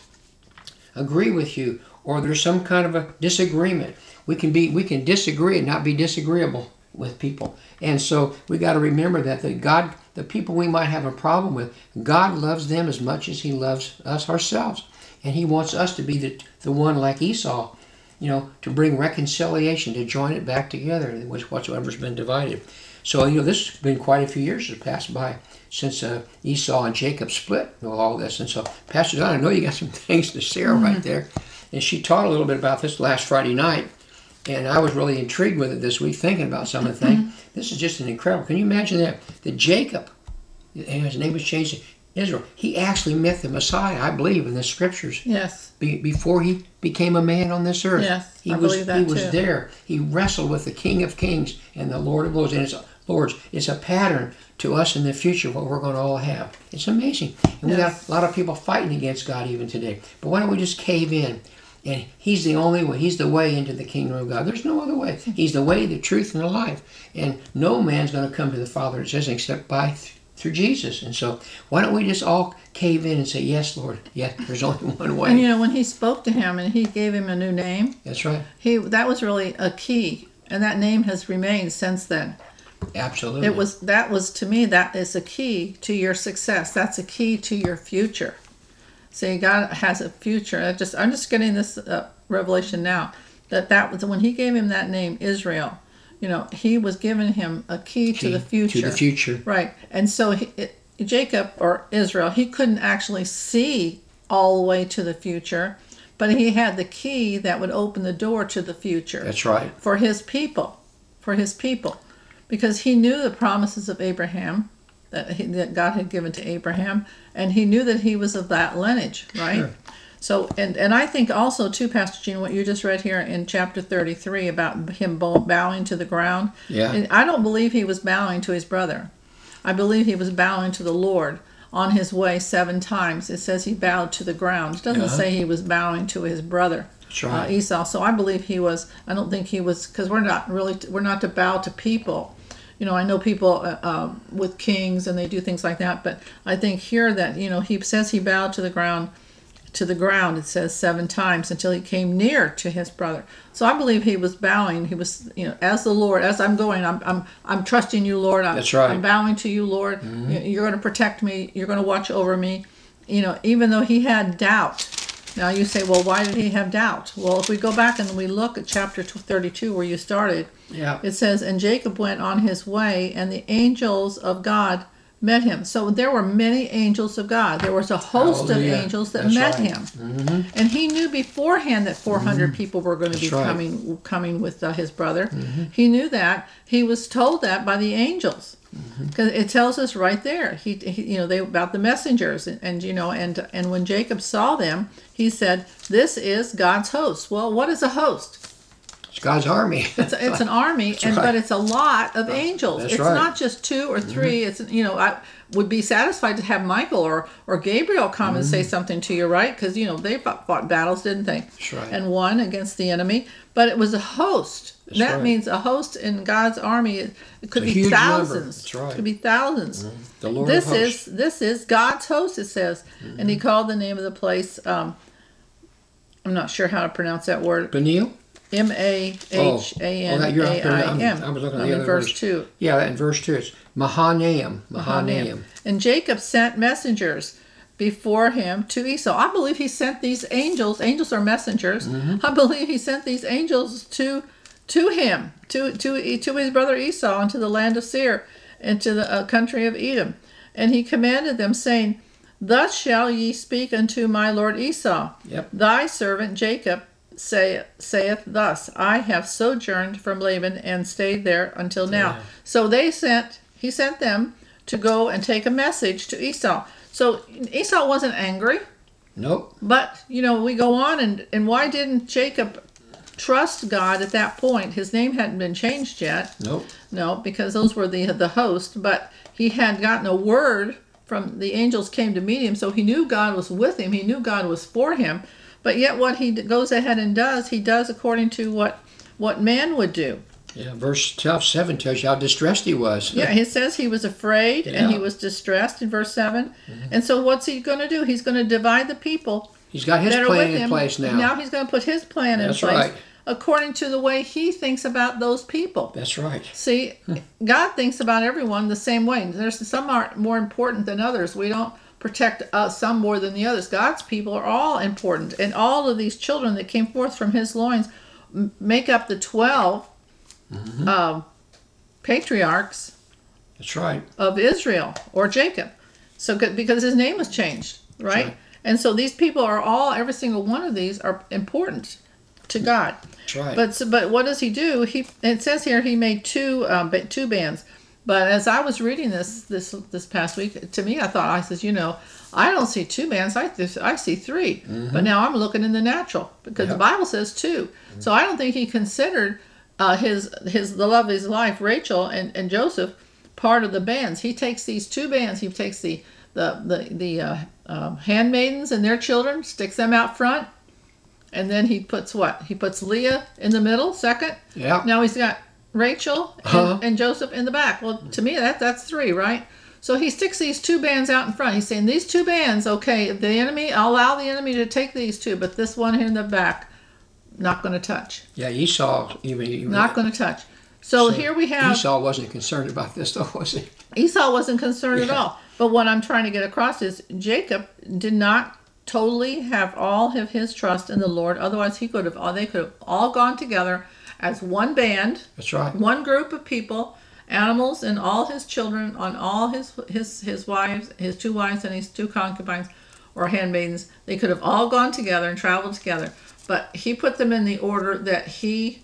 agree with you, or there's some kind of a disagreement, we can be we can disagree and not be disagreeable with people. And so we got to remember that the God, the people we might have a problem with, God loves them as much as He loves us ourselves, and He wants us to be the the one like Esau, you know, to bring reconciliation, to join it back together, which whatsoever's been divided. So you know, this has been quite a few years that passed by since uh, Esau and Jacob split with all this. And so, Pastor Don, I know you got some things to share mm-hmm. right there, and she taught a little bit about this last Friday night. And I was really intrigued with it this week, thinking about some of the things. Mm-hmm. This is just an incredible. Can you imagine that? That Jacob, his name was changed to Israel, he actually met the Messiah, I believe, in the scriptures. Yes. Be, before he became a man on this earth. Yes, he I was, believe that He was too. there. He wrestled with the King of Kings and the Lord of Lords. And it's, Lords, it's a pattern to us in the future, what we're going to all have. It's amazing. And we Yes. got a lot of people fighting against God even today. But why don't we just cave in? And He's the only way. He's the way into the kingdom of God. There's no other way. He's the way, the truth, and the life. And no man's going to come to the Father, it says, except by th- through Jesus. And so why don't we just all cave in and say, yes, Lord. Yes, there's only one way. And you know, when He spoke to him and He gave him a new name, That's right. he that was really a key. And that name has remained since then. Absolutely. It was that was to me that is a key to your success. That's a key to your future. See, God has a future. I just I'm just getting this uh, revelation now that that was when He gave him that name, Israel. You know, He was giving him a key, Key to the future. To the future. Right. And so he, it, Jacob or Israel, he couldn't actually see all the way to the future, but he had the key that would open the door to the future. That's right. For his people, for his people, because he knew the promises of Abraham that, he, that God had given to Abraham, and he knew that he was of that lineage, right? Sure. So, and, and I think also too, Pastor Gene, what you just read here in chapter thirty-three about him bow- bowing to the ground. Yeah. And I don't believe he was bowing to his brother. I believe he was bowing to the Lord on his way seven times. It says he bowed to the ground. It doesn't Uh-huh. say he was bowing to his brother. That's right. Uh, Esau. So I believe he was. I don't think he was, because we're not really. We're not to bow to people. You know, I know people uh, um, with kings and they do things like that, but I think here that you know he says he bowed to the ground. To the ground, it says seven times until he came near to his brother. So I believe he was bowing. He was, you know, as the Lord, as I'm going, I'm, I'm, I'm trusting you, Lord. I'm, That's right. I'm bowing to you, Lord. Mm-hmm. You're going to protect me. You're going to watch over me. You know, even though he had doubt, Now you say, well, why did he have doubt? Well, if we go back and we look at chapter thirty-two where you started, Yeah. it says, and Jacob went on his way, and the angels of God met him. So there were many angels of God. There was a host Hallelujah. of angels that That's met right. him. Mm-hmm. And he knew beforehand that four hundred people were going to be That's right. coming coming with uh, his brother. Mm-hmm. He knew that. He was told that by the angels. Mm-hmm. Because it tells us right there, he, he you know, they about the messengers, and, and you know, and and when Jacob saw them, he said, "This is God's host." Well, what is a host? It's God's army. It's it's an army, and right. but it's a lot of angels. That's It's right. not just two or three. It's you know, I would be satisfied to have Michael or or Gabriel come and say something to you, right? Because you know they fought, fought battles, didn't they? That's right. And won against the enemy. But it was a host. That's that right. means a host in God's army. It, it could It's a be huge number. thousands. That's right. It could be thousands. The Lord This of hosts. is this is God's host. It says, and he called the name of the place. Um, I'm not sure how to pronounce that word. Peniel? M A H A Oh, N that- you're up A there. I I'm- M. I was looking at I'm the in other verse verse. two. Yeah, in verse two, it's Mahanaim. Mahanaim. And Jacob sent messengers before him to Esau. I believe he sent these angels. Angels are messengers. Mm-hmm. I believe he sent these angels to to him, to to to his brother Esau, into the land of Seir, into the uh, country of Edom. And he commanded them, saying, "Thus shall ye speak unto my lord Esau. Yep. Thy servant Jacob say, saith thus, I have sojourned from Laban and stayed there until now." Yeah. So they sent, he sent them to go and take a message to Esau. So Esau wasn't angry, Nope. but, you know, we go on, and, and why didn't Jacob trust God at that point? His name hadn't been changed yet. Nope. No, because those were the the host, but he had gotten a word from the angels came to meet him, so he knew God was with him. He knew God was for him. But yet what he goes ahead and does, he does according to what what man would do. Yeah, verse twelve, seven tells you how distressed he was. Yeah, he says he was afraid and he Yeah. was distressed in verse seven. And so what's he going to do? He's going to divide the people He's got his that are plan with in him. place now. Now he's going to put his plan in That's place right. according to the way he thinks about those people. That's right. See, God thinks about everyone the same way. There's some are more important than others. We don't protect uh, some more than the others. God's people are all important, and all of these children that came forth from His loins m- make up the twelve Mm-hmm. um, patriarchs That's right. of Israel or Jacob. So good- because his name was changed, right? right. And so these people are all, every single one of these are important to God. That's right. But so, but what does he do? He it says here he made two um, ba- two bands. But as I was reading this this this past week, to me I thought I says, you know, I don't see two bands. I th- I see three. But now I'm looking in the natural because the Yep. Bible says two. So I don't think he considered uh, his his the love of his life, Rachel and, and Joseph, part of the bands. He takes these two bands. He takes the the the the uh, um, handmaidens and their children, sticks them out front, and then he puts what? He puts Leah in the middle, second. Yeah. Now he's got Rachel and, Uh-huh. and Joseph in the back. Well, to me that that's three, right? So he sticks these two bands out in front. He's saying these two bands, okay, the enemy, I'll allow the enemy to take these two, but this one here in the back, not going to touch. Yeah, Esau even. even Not going to touch. So, so here we have Esau wasn't concerned about this, though, was he? Esau wasn't concerned at Yeah. all. But what I'm trying to get across is Jacob did not totally have all of his trust in the Lord. Otherwise, he could have all they could have all gone together as one band, That's right. one group of people, animals and all his children, on all his his his wives, his two wives and his two concubines or handmaidens. They could have all gone together and traveled together. But he put them in the order that he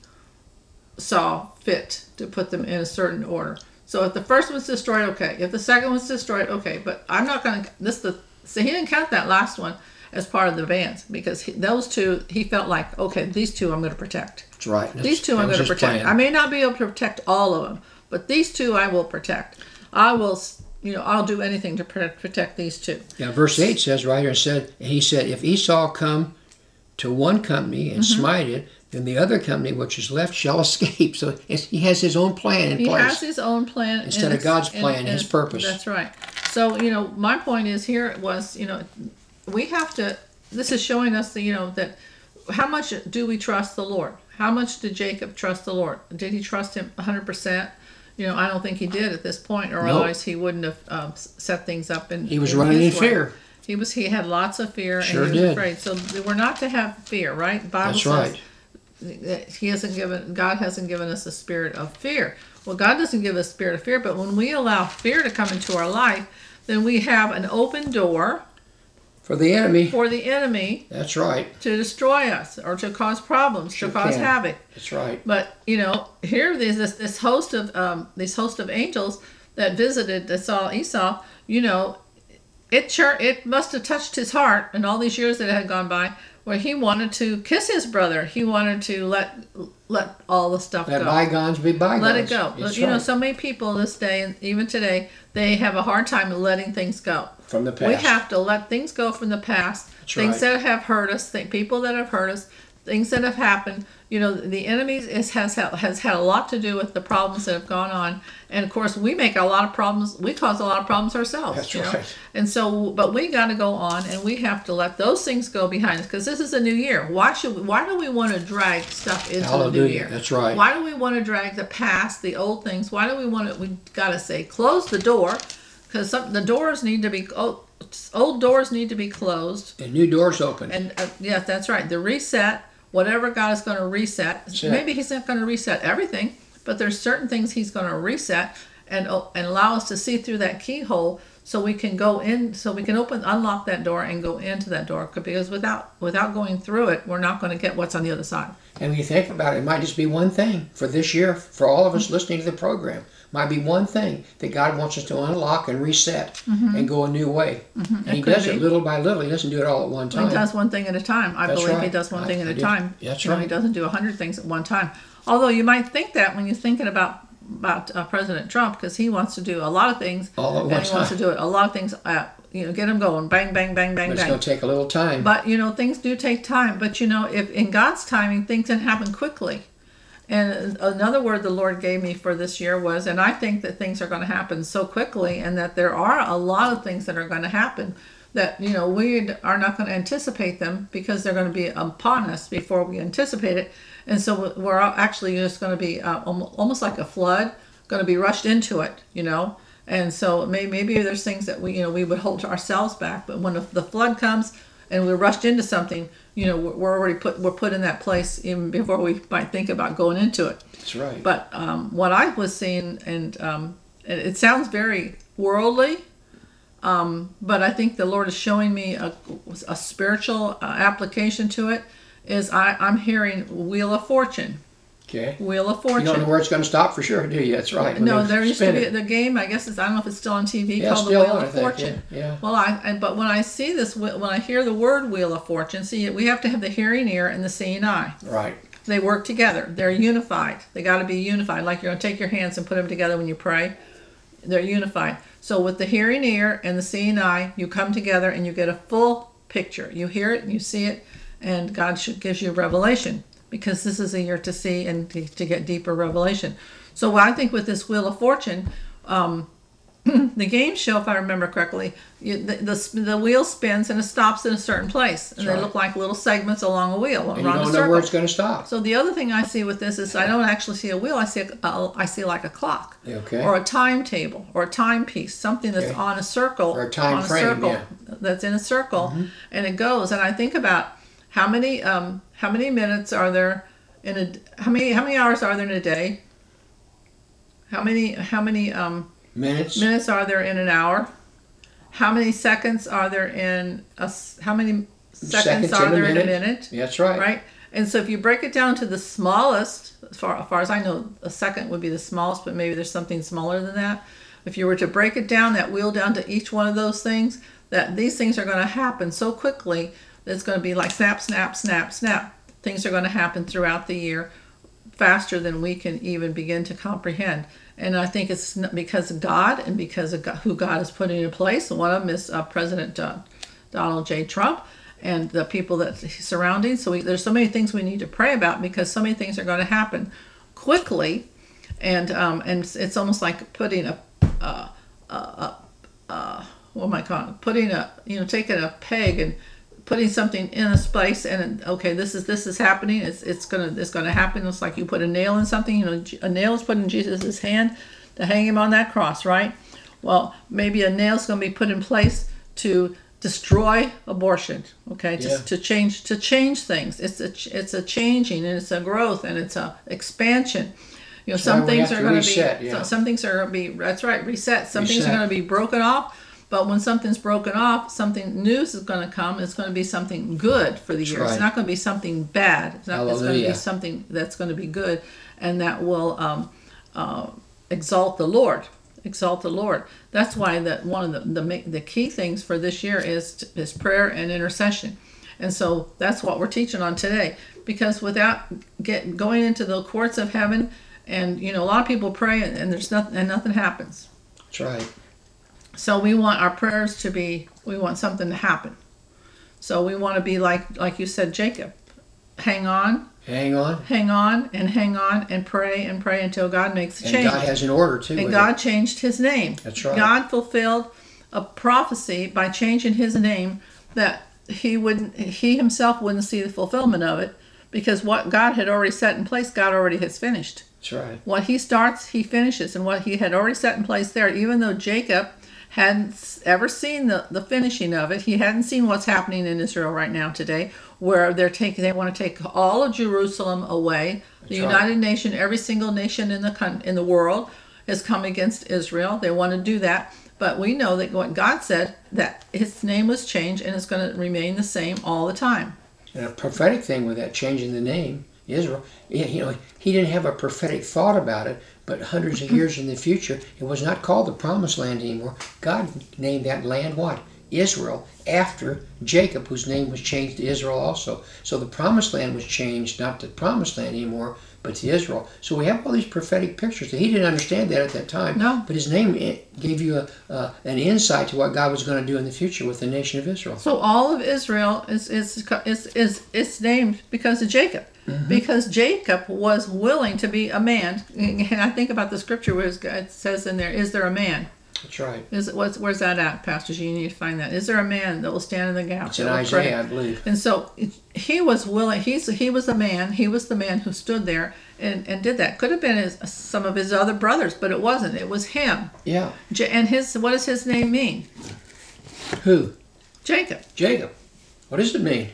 saw fit to put them in a certain order. So if the first was destroyed, okay. If the second was destroyed, okay. But I'm not going to this the so he didn't count that last one as part of the bands because he, those two he felt like, okay, these two I'm going to protect. That's right. That's, These two that I'm was going to his protect. plan. I may not be able to protect all of them, but these two I will protect. I will, you know, I'll do anything to pr- protect these two. Yeah, verse eight says right here, it said, he said, if Esau come to one company and Mm-hmm. smite it, then the other company which is left shall escape. So it's, he has his own plan in He place. has his own plan Instead and of it's- God's and- plan, and his it's- purpose. That's right. So you know, my point is here it was, you know, we have to. This is showing us that you know that how much do we trust the Lord? How much did Jacob trust the Lord? Did he trust him one hundred percent? You know, I don't think he did at this point, or Nope. otherwise he wouldn't have um, set things up in. He was in running his in way. fear. He was. He had lots of fear, Sure and he was did. afraid. So we're not to have fear, right? The Bible That's says right. that He hasn't given. God hasn't given us a spirit of fear. Well, God doesn't give us a spirit of fear, but when we allow fear to come into our life, then we have an open door For the enemy. for the enemy That's right. to destroy us or to cause problems, Sure to cause can. havoc. That's right. But you know, here there's this this host of um, these host of angels that visited that saw Esau. You know, it sure it must have touched his heart in all these years that had gone by, where he wanted to kiss his brother. He wanted to let let all the stuff Let go. bygones be bygones. Let it go. That's You know, right. so many people this day and even today, they have a hard time letting things go. From the past. We have to let things go from the past. That's things right. that have hurt us, th- people that have hurt us, things that have happened. You know, the enemy is, has ha- has had a lot to do with the problems that have gone on, and of course, we make a lot of problems. We cause a lot of problems ourselves. That's you know? right. And so, but we got to go on, and we have to let those things go behind us because this is a new year. Why should? We, why do we want to drag stuff into the new Hallelujah. year? That's right. Why do we want to drag the past, the old things? Why do we want to? We got to say, close the door, because the doors need to be. Oh, old doors need to be closed. And new doors open. And uh, yes, that's right. The reset, whatever God is going to reset. That's it. Maybe He's not going to reset everything, but there's certain things He's going to reset and uh, and allow us to see through that keyhole, so we can go in, so we can open, unlock that door and go into that door. Because without without going through it, we're not going to get what's on the other side. And when you think about it, it might just be one thing for this year, for all of us listening to the program. Might be one thing that God wants us to unlock and reset and go a new way. And He It could does be. it little by little. He doesn't do it all at one time. He does one thing at a time. I That's believe He right. does one I- thing at I a do. time. That's You know, He right. doesn't do a hundred things at one time. Although you might think that when you're thinking about about uh, President Trump, because he wants to do a lot of things, All at and one he wants to time. do it a lot of things. Uh, you know, get them going, bang, bang, bang, bang, But it's bang. going to take a little time. But you know, things do take time. But you know, if in God's timing, things can happen quickly. And another word the Lord gave me for this year was, and I think that things are going to happen so quickly, and that there are a lot of things that are going to happen that, you know, we are not going to anticipate them because they're going to be upon us before we anticipate it. And so we're actually just going to be uh, almo- almost like a flood, going to be rushed into it, you know. And so maybe, maybe there's things that we, you know, we would hold ourselves back, but when the flood comes and we're rushed into something, you know, we're we're already put we're put in that place even before we might think about going into it. That's right. But um, what I was seeing, and um, it, it sounds very worldly, um, but I think the Lord is showing me a, a spiritual uh, application to it. Is I, I'm hearing Wheel of Fortune, Okay. Wheel of You don't know Fortune. where it's going to stop for sure, do you? That's right. When No, they there used to spin be it. the game. I guess it's I don't know if it's still on T V Yeah, called the still Wheel on, I of think, Fortune. yeah, yeah. Well, I, I but when I see this, whe- when I hear the word Wheel of Fortune, see we have to have the hearing ear and the seeing eye. Right. They work together. They're unified. They got to be unified. Like you're going to take your hands and put them together when you pray. They're unified. So with the hearing ear and the seeing eye, you come together and you get a full picture. You hear it and you see it, and God should gives you revelation, because this is a year to see and to, to get deeper revelation. So I think with this Wheel of Fortune, um, the game show, if I remember correctly, you, the, the the wheel spins and it stops in a certain place, and That's they right. look like little segments along a wheel And you around a don't know circle. where it's going to stop. So the other thing I see with this is I don't actually see a wheel. I see a, a, I see like a clock, Okay. or a timetable, or a timepiece, something that's Okay. on a circle, Or a time on a frame, circle yeah. that's in a circle, and it goes. And I think about how many um, how many minutes are there in a how many how many hours are there in a day? How many how many um, Minutes. minutes are there in an hour? How many seconds are there in a s- how many seconds, Seconds are in a there in a minute. minute? That's right. Right? And so if you break it down to the smallest, as far, as far as I know, a second would be the smallest, but maybe there's something smaller than that. If you were to break it down, that wheel down to each one of those things, that these things are going to happen so quickly that it's going to be like snap, snap, snap, snap. Things are going to happen throughout the year faster than we can even begin to comprehend. And I think it's not because of God and because of God, who God is putting in place. One of them is uh, President uh, Donald J. Trump and the people that he's surrounding. So we, there's so many things we need to pray about, because so many things are going to happen quickly, and um, and it's, it's almost like putting a, uh, a, a, a what am I calling it? Putting a you know taking a peg and putting something in a place, and okay, this is this is happening. It's it's gonna it's gonna happen. It's like you put a nail in something. You know, a nail is put in Jesus' hand to hang him on that cross, right? Well, maybe a nail's gonna be put in place to destroy abortion. Okay, just Yeah. to change to change things. It's a ch- it's a changing and it's a growth and it's a expansion. You know, some why we things have are to going to reset, be yeah. so- some things are going to be that's right reset. Some things are Reset. going to be broken off. But when something's broken off, something new is going to come. It's going to be something good for the year. right. It's not going to be something bad. It's, not, it's going to Hallelujah. be something that's going to be good, and that will um, uh, exalt the Lord. Exalt the Lord. That's why that one of the the ma- the key things for this year is is prayer and intercession, and so that's what we're teaching on today. Because without get going into the courts of heaven, and you know a lot of people pray and, and there's nothing and nothing happens. That's right. So we want our prayers to be, we want something to happen. So we want to be like, like you said, Jacob. Hang on, Hang on. hang on, and hang on, and pray and pray until God makes a And change. God has an order too. And with God it. changed his name. That's right. God fulfilled a prophecy by changing his name that he wouldn't, he himself wouldn't see the fulfillment of it, because what God had already set in place, God already has finished. That's right. What he starts, he finishes. And what he had already set in place there, even though Jacob hadn't ever seen the, the finishing of it, he hadn't seen what's happening in Israel right now today, where they're taking, they want to take all of Jerusalem away. The That's right. United Nation, every single nation in the coun- in the world has come against Israel. They want to do that. But we know that what God said, that his name was changed and it's going to remain the same all the time. And a prophetic thing with that changing the name, Israel, yeah, you know, he didn't have a prophetic thought about it, but hundreds of years in the future, it was not called the Promised Land anymore. God named that land what? Israel, after Jacob, whose name was changed to Israel also. So the Promised Land was changed, not to Promised Land anymore, but to Israel. So we have all these prophetic pictures. He didn't understand that at that time. No. But his name eh, gave you a, uh, an insight to what God was going to do in the future with the nation of Israel. So all of Israel is is is is, is named because of Jacob. Mm-hmm. Because Jacob was willing to be a man. And I think about the scripture where it says in there, is there a man? That's right. Is it, what's, where's that at, Pastor G? You need to find that. Is there a man that will stand in the gap? It's in that will pray? Isaiah, I believe. And so it- he was willing. He's he was a man. He was the man who stood there and, and did that. Could have been his, some of his other brothers, but it wasn't. It was him. Yeah. Ja- And his what does his name mean? Who? Jacob. Jacob. What does it mean?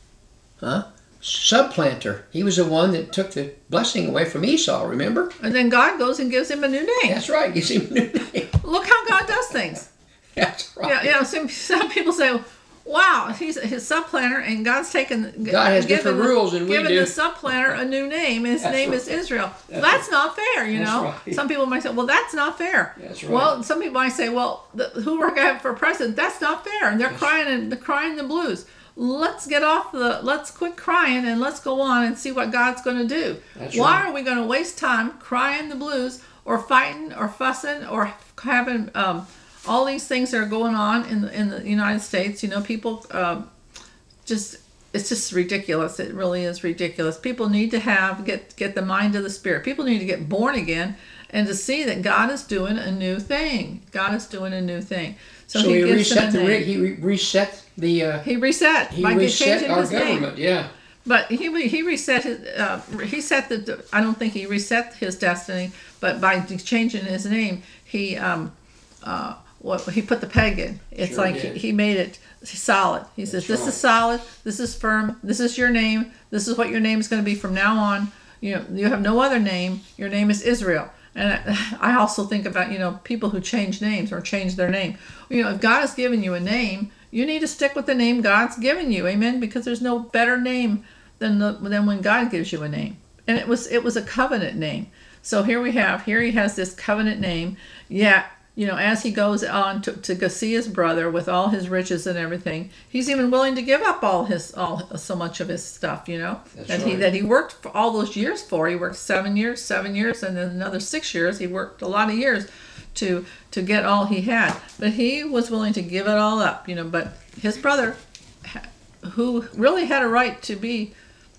Huh? Subplanter. He was the one that took the blessing away from Esau, remember? And then God goes and gives him a new name. That's right. Gives him a new name. Look how God does things. That's right. Yeah, you know, some, some people say, "Wow, he's his supplanter," and God's taken. God has given different the- rules than we given do. the supplanter a new name, and his That's name right. is Israel. Well, That's that's not fair, you That's know. right. Some people might say, "Well, that's not fair." That's right. Well, some people might say, "Well, the, who we're going to have for president? That's not fair," and they're crying and they're crying the blues. Let's get off the. Let's quit crying and let's go on and see what God's going to do. That's Why right. are we going to waste time crying the blues or fighting or fussing or having um, all these things that are going on in the, in the United States? You know, people um, just it's just ridiculous. It really is ridiculous. People need to have get get the mind of the Spirit. People need to get born again and to see that God is doing a new thing. God is doing a new thing. So, So he, he, gives them reset a the name. re- he re- reset the uh, he reset he by reset changing our his name. government. Yeah. But he he reset his uh, he set the I don't think he reset his destiny, but by changing his name, he um uh what he put the peg in. It's Sure like did. he, he made it solid. He says, That's "This right. is solid. This is firm. This is your name. This is what your name is going to be from now on. You know, you have no other name. Your name is Israel." And I, I also think about, you know, people who change names or change their name. You know, if God has given you a name, you need to stick with the name God's given you. Amen. Because there's no better name than the, than when God gives you a name. And it was it was a covenant name. So here we have, here he has this covenant name. Yeah, you know, as he goes on to, to go see his brother with all his riches and everything, he's even willing to give up all his all so much of his stuff, you know, That's that he right. that he worked for all those years for. He worked seven years, seven years, and then another six years. He worked a lot of years to to get all he had. But he was willing to give it all up, you know. But his brother, ha- who really had a right to be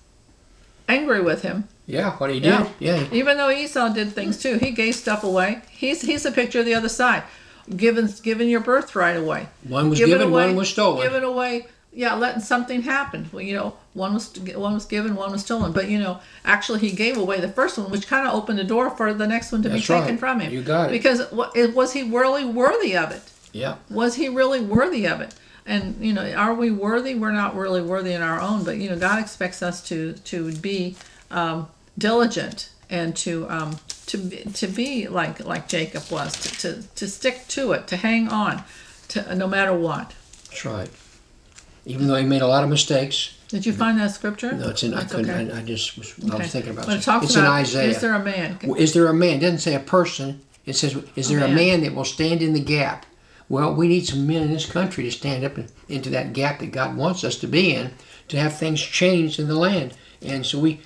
angry with him, Yeah. What he did. Yeah. Yeah. even though Esau did things too, he gave stuff away. He's he's a picture of the other side, giving giving your birthright away. One was Give it given, away, one was stolen. Give it away. Yeah, letting something happen. Well, you know, one was one was given, one was stolen. But you know, actually, he gave away the first one, which kind of opened the door for the next one to That's be taken right. from him. You got it. Because what it was he really worthy of it? Yeah. Was he really worthy of it? And you know, are we worthy? We're not really worthy in our own, but you know, God expects us to to be um, diligent and to um, to be, to be like like Jacob was, to, to to stick to it, to hang on, to no matter what. That's right. Even though he made a lot of mistakes. Did you find that scripture? No, it's in. I That's couldn't. okay. I, I just was. I Okay. was thinking about. But it it. talks It's about, in Isaiah. is there a man? Is there a man? It doesn't say a person. It says, is there a man. man that will stand in the gap? Well, we need some men in this country to stand up in, into that gap that God wants us to be in, to have things changed in the land. And so we,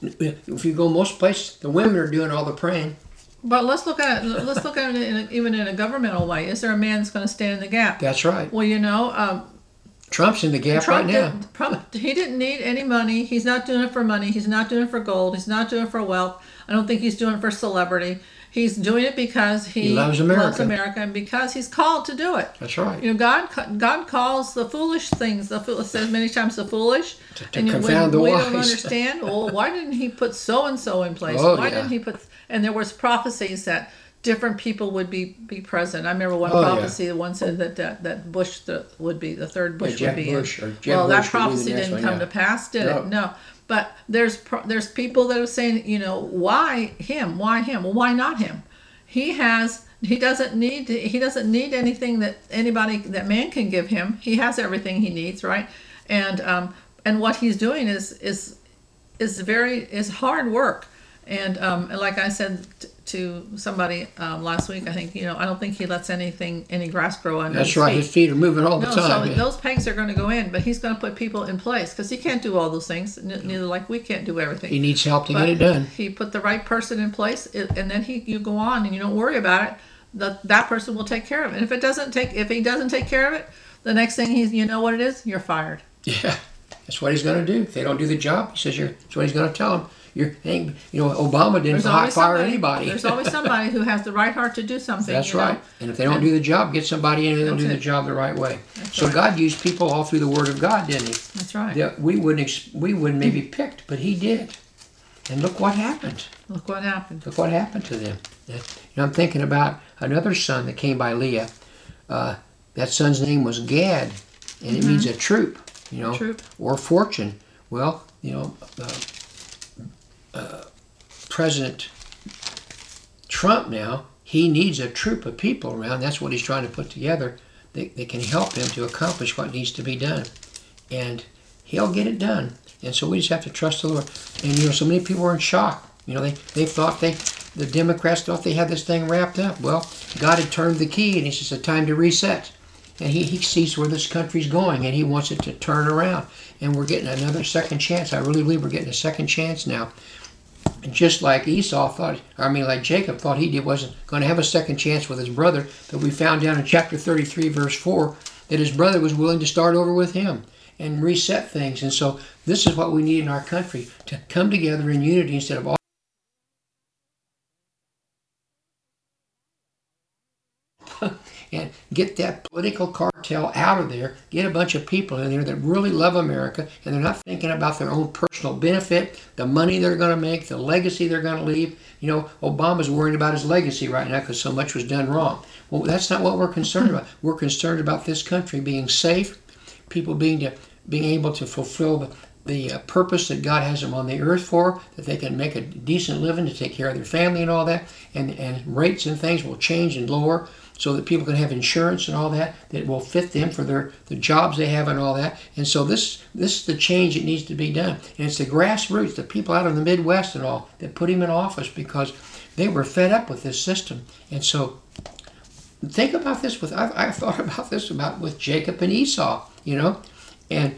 if you go most places, the women are doing all the praying. But let's look at it, let's look at it in a, even in a governmental way. Is there a man that's going to stand in the gap? That's right. Well, you know, um, Trump's in the gap Trump right now. did- Trump, he didn't need any money. He's not doing it for money. He's not doing it for gold. He's not doing it for wealth. I don't think he's doing it for celebrity. He's doing it because he, He loves America. loves America and because he's called to do it. That's right. You know, God God calls the foolish things. The fool- it says many times the foolish, To- to and you- confound when the we wise. don't understand. Well, why didn't he put so and so in place? Oh, why yeah. didn't he put? And there was prophecies that different people would be be present. I remember one Oh, yeah. prophecy. The one said that that, that Bush the, would be the third Bush Jeb would be Bush in. or Jeb well, that Bush would be the prophecy next didn't one, come yeah. to pass, did No. it? No. But there's pro- there's people that are saying, you know, why him? Why him? Well, why not him? He has. He doesn't need. To, he doesn't need anything that anybody that man can give him. He has everything he needs, right? And um, and what he's doing is is is very is hard work. And um, and like I said t- to somebody um, last week, I think you know I don't think he lets anything any grass grow under. That's his right. feet. His feet are moving all the No, time. so yeah. those pegs are going to go in, but he's going to put people in place because he can't do all those things. N- neither like we can't do everything. He needs help to But get it done. He put the right person in place, it, and then he you go on and you don't worry about it. That that person will take care of it. And if it doesn't take, if he doesn't take care of it, the next thing he's, you know what it is, you're fired. Yeah, that's what he's going to do. If they don't do the job, he says, you're, that's what he's going to tell them. You're, ain't- you know, Obama didn't There's hot always fire somebody, anybody. There's always somebody who has the right heart to do something. That's you know? right. And if they don't do the job, get somebody in there that'll That's do it. the job the right way. That's So right. God used people all through the Word of God, didn't He? That's right. That we wouldn't ex- we wouldn't maybe picked, but He did. And look what happened. Look what happened. Look what happened to them. Yeah. You know, I'm thinking about another son that came by Leah. Uh, that son's name was Gad, and it means a troop, you know, Troop. or fortune. Well, you know, uh, uh, President Trump now, he needs a troop of people around. That's what he's trying to put together that, that can help him to accomplish what needs to be done. And he'll get it done. And so we just have to trust the Lord. And, you know, so many people are in shock. You know, they, they thought they, the Democrats thought they had this thing wrapped up. Well, God had turned the key, and he says it's time to reset. And he, he sees where this country's going, and he wants it to turn around. And we're getting another second chance. I really believe we're getting a second chance now. And just like Esau thought, I mean, like Jacob thought he did, wasn't going to have a second chance with his brother, but we found down in chapter thirty-three, verse four, that his brother was willing to start over with him and reset things. And so this is what we need in our country, to come together in unity instead of all and get that political cartel out of there, get a bunch of people in there that really love America, and they're not thinking about their own personal benefit, the money they're going to make, the legacy they're going to leave. You know, Obama's worried about his legacy right now because so much was done wrong. Well, that's not what we're concerned about. We're concerned about this country being safe, people being to, being able to fulfill the, the uh, purpose that God has them on the earth for, that they can make a decent living to take care of their family and all that, and, and rates and things will change and lower, so that people can have insurance and all that that will fit them for their the jobs they have and all that. And so this this is the change that needs to be done. And it's the grassroots, the people out in the Midwest and all, that put him in office because they were fed up with this system. And so think about this with I've, I've thought about this about with Jacob and Esau, you know, and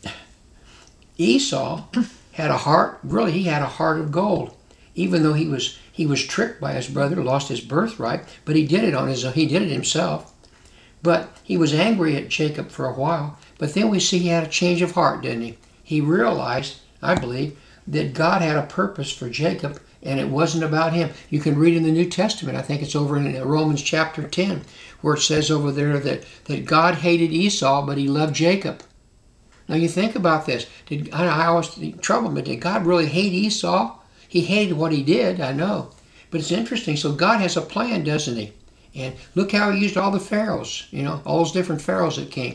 Esau had a heart. Really, he had a heart of gold, even though he was. He was tricked by his brother, lost his birthright, but he did it on his own. He did it himself. But he was angry at Jacob for a while. But then we see he had a change of heart, didn't he? He realized, I believe, that God had a purpose for Jacob, and it wasn't about him. You can read in the New Testament, I think it's over in Romans chapter ten, where it says over there that, that God hated Esau, but he loved Jacob. Now you think about this. Did I, I always trouble me. Did God really hate Esau? He hated what he did, I know. But it's interesting. So God has a plan, doesn't he? And look how he used all the pharaohs, you know, all those different pharaohs that came.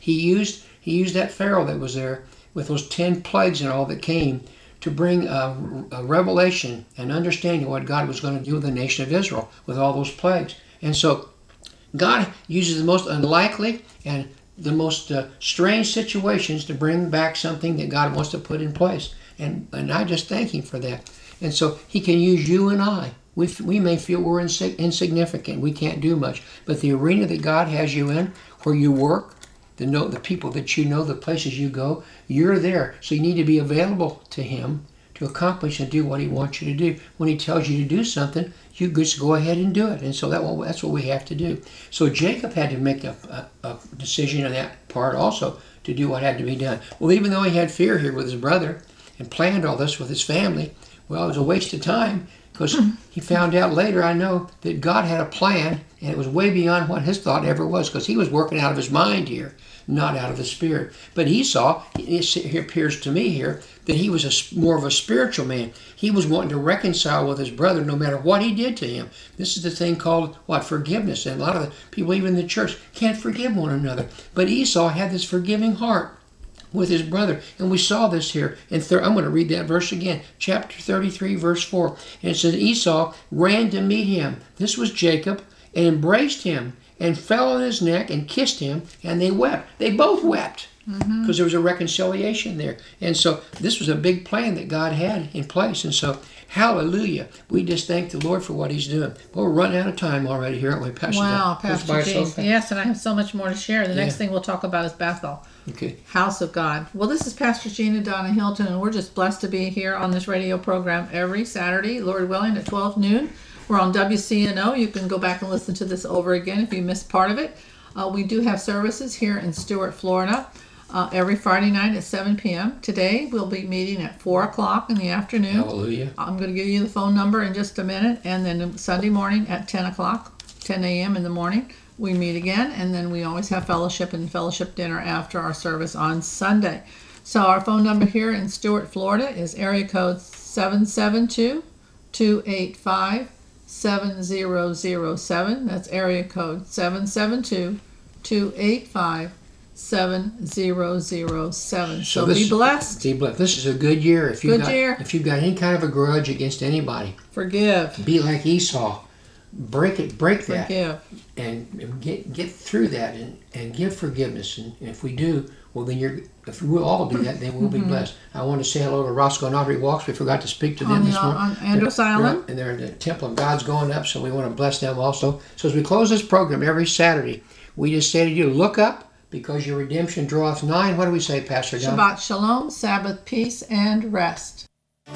He used he used that Pharaoh that was there with those ten plagues and all that came to bring a, a revelation and understanding of what God was going to do with the nation of Israel with all those plagues. And so God uses the most unlikely and the most uh, strange situations to bring back something that God wants to put in place. And and I just thank Him for that. And so He can use you and I. We, we may feel we're insig- insignificant. We can't do much. But the arena that God has you in, where you work, the know the people that you know, the places you go, you're there. So you need to be available to Him to accomplish and do what He wants you to do. When He tells you to do something, you just go ahead and do it. And so that that's what we have to do. So Jacob had to make a, a, a decision on that part also to do what had to be done. Well, even though he had fear here with his brother and planned all this with his family, well, it was a waste of time, because he found out later, I know, that God had a plan, and it was way beyond what his thought ever was, because he was working out of his mind here, not out of the spirit. But Esau, it appears to me here, that he was a, more of a spiritual man. He was wanting to reconcile with his brother no matter what he did to him. This is the thing called, what, forgiveness. And a lot of the people, even in the church, can't forgive one another. But Esau had this forgiving heart with his brother. And we saw this here. In thir- I'm going to read that verse again. Chapter thirty-three, verse four. And it says, Esau ran to meet him. This was Jacob, and embraced him, and fell on his neck, and kissed him, and they wept. They both wept, because mm-hmm. there was a reconciliation there. And so this was a big plan that God had in place. And so, hallelujah. We just thank the Lord for what He's doing. Well, we're running out of time already here, aren't we, Pastor? Wow, Don? Pastor James. Yes, and I have so much more to share. The Yeah. next thing we'll talk about is Bethel. Okay. House of God. Well, this is Pastor Gina Donna Hilton, and we're just blessed to be here on this radio program every Saturday, Lord willing, at twelve noon. We're on W C N O. You can go back and listen to this over again if you missed part of it. Uh, we do have services here in Stuart, Florida, uh, every Friday night at seven p.m. Today, we'll be meeting at four o'clock in the afternoon. Hallelujah. I'm going to give you the phone number in just a minute, and then Sunday morning at ten o'clock, ten a.m. in the morning, we meet again, and then we always have fellowship and fellowship dinner after our service on Sunday. So our phone number here in Stuart, Florida is area code seven seven two, two eight five, seven zero zero seven. That's area code seven seven two, two eight five, seven zero zero seven. So, so this, be blessed. Be blessed. This is a good year. If you good got, year. If you've got any kind of a grudge against anybody, forgive. Be like Esau. Break it, break that, forgive. and get get through that, and, and give forgiveness. And, and if we do, well, then you're. If we all do that, then we'll mm-hmm. be blessed. I want to say hello to Roscoe and Audrey Walks. We forgot to speak to them on this the, morning. On Andros Island, and they're in the Temple of God's going up, so we want to bless them also. So as we close this program every Saturday, we just say to you, look up, because your redemption draweth nigh. What do we say, Pastor John? Shabbat Shalom, Sabbath, peace, and rest.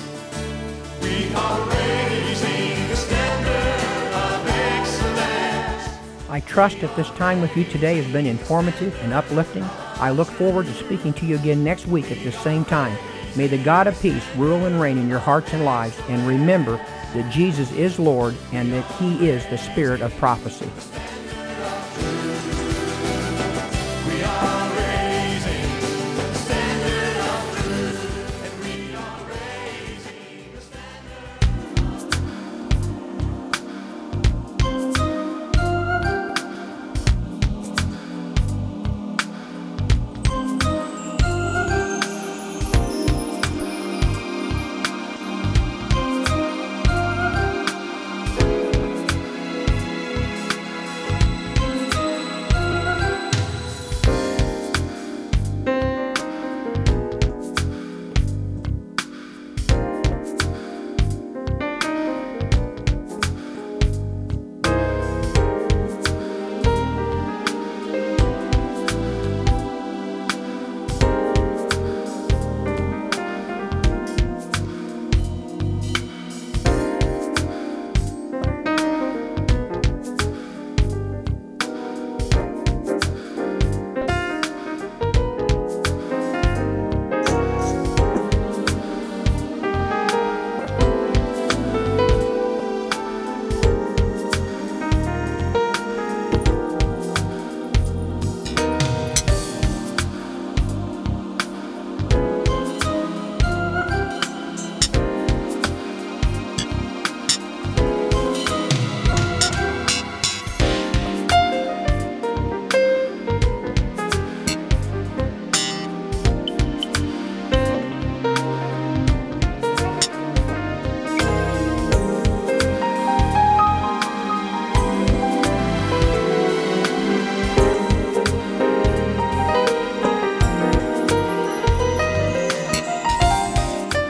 We are raising the standard of excellence. I trust that this time with you today has been informative and uplifting. I look forward to speaking to you again next week at this same time. May the God of peace rule and reign in your hearts and lives, and remember that Jesus is Lord and that He is the Spirit of prophecy.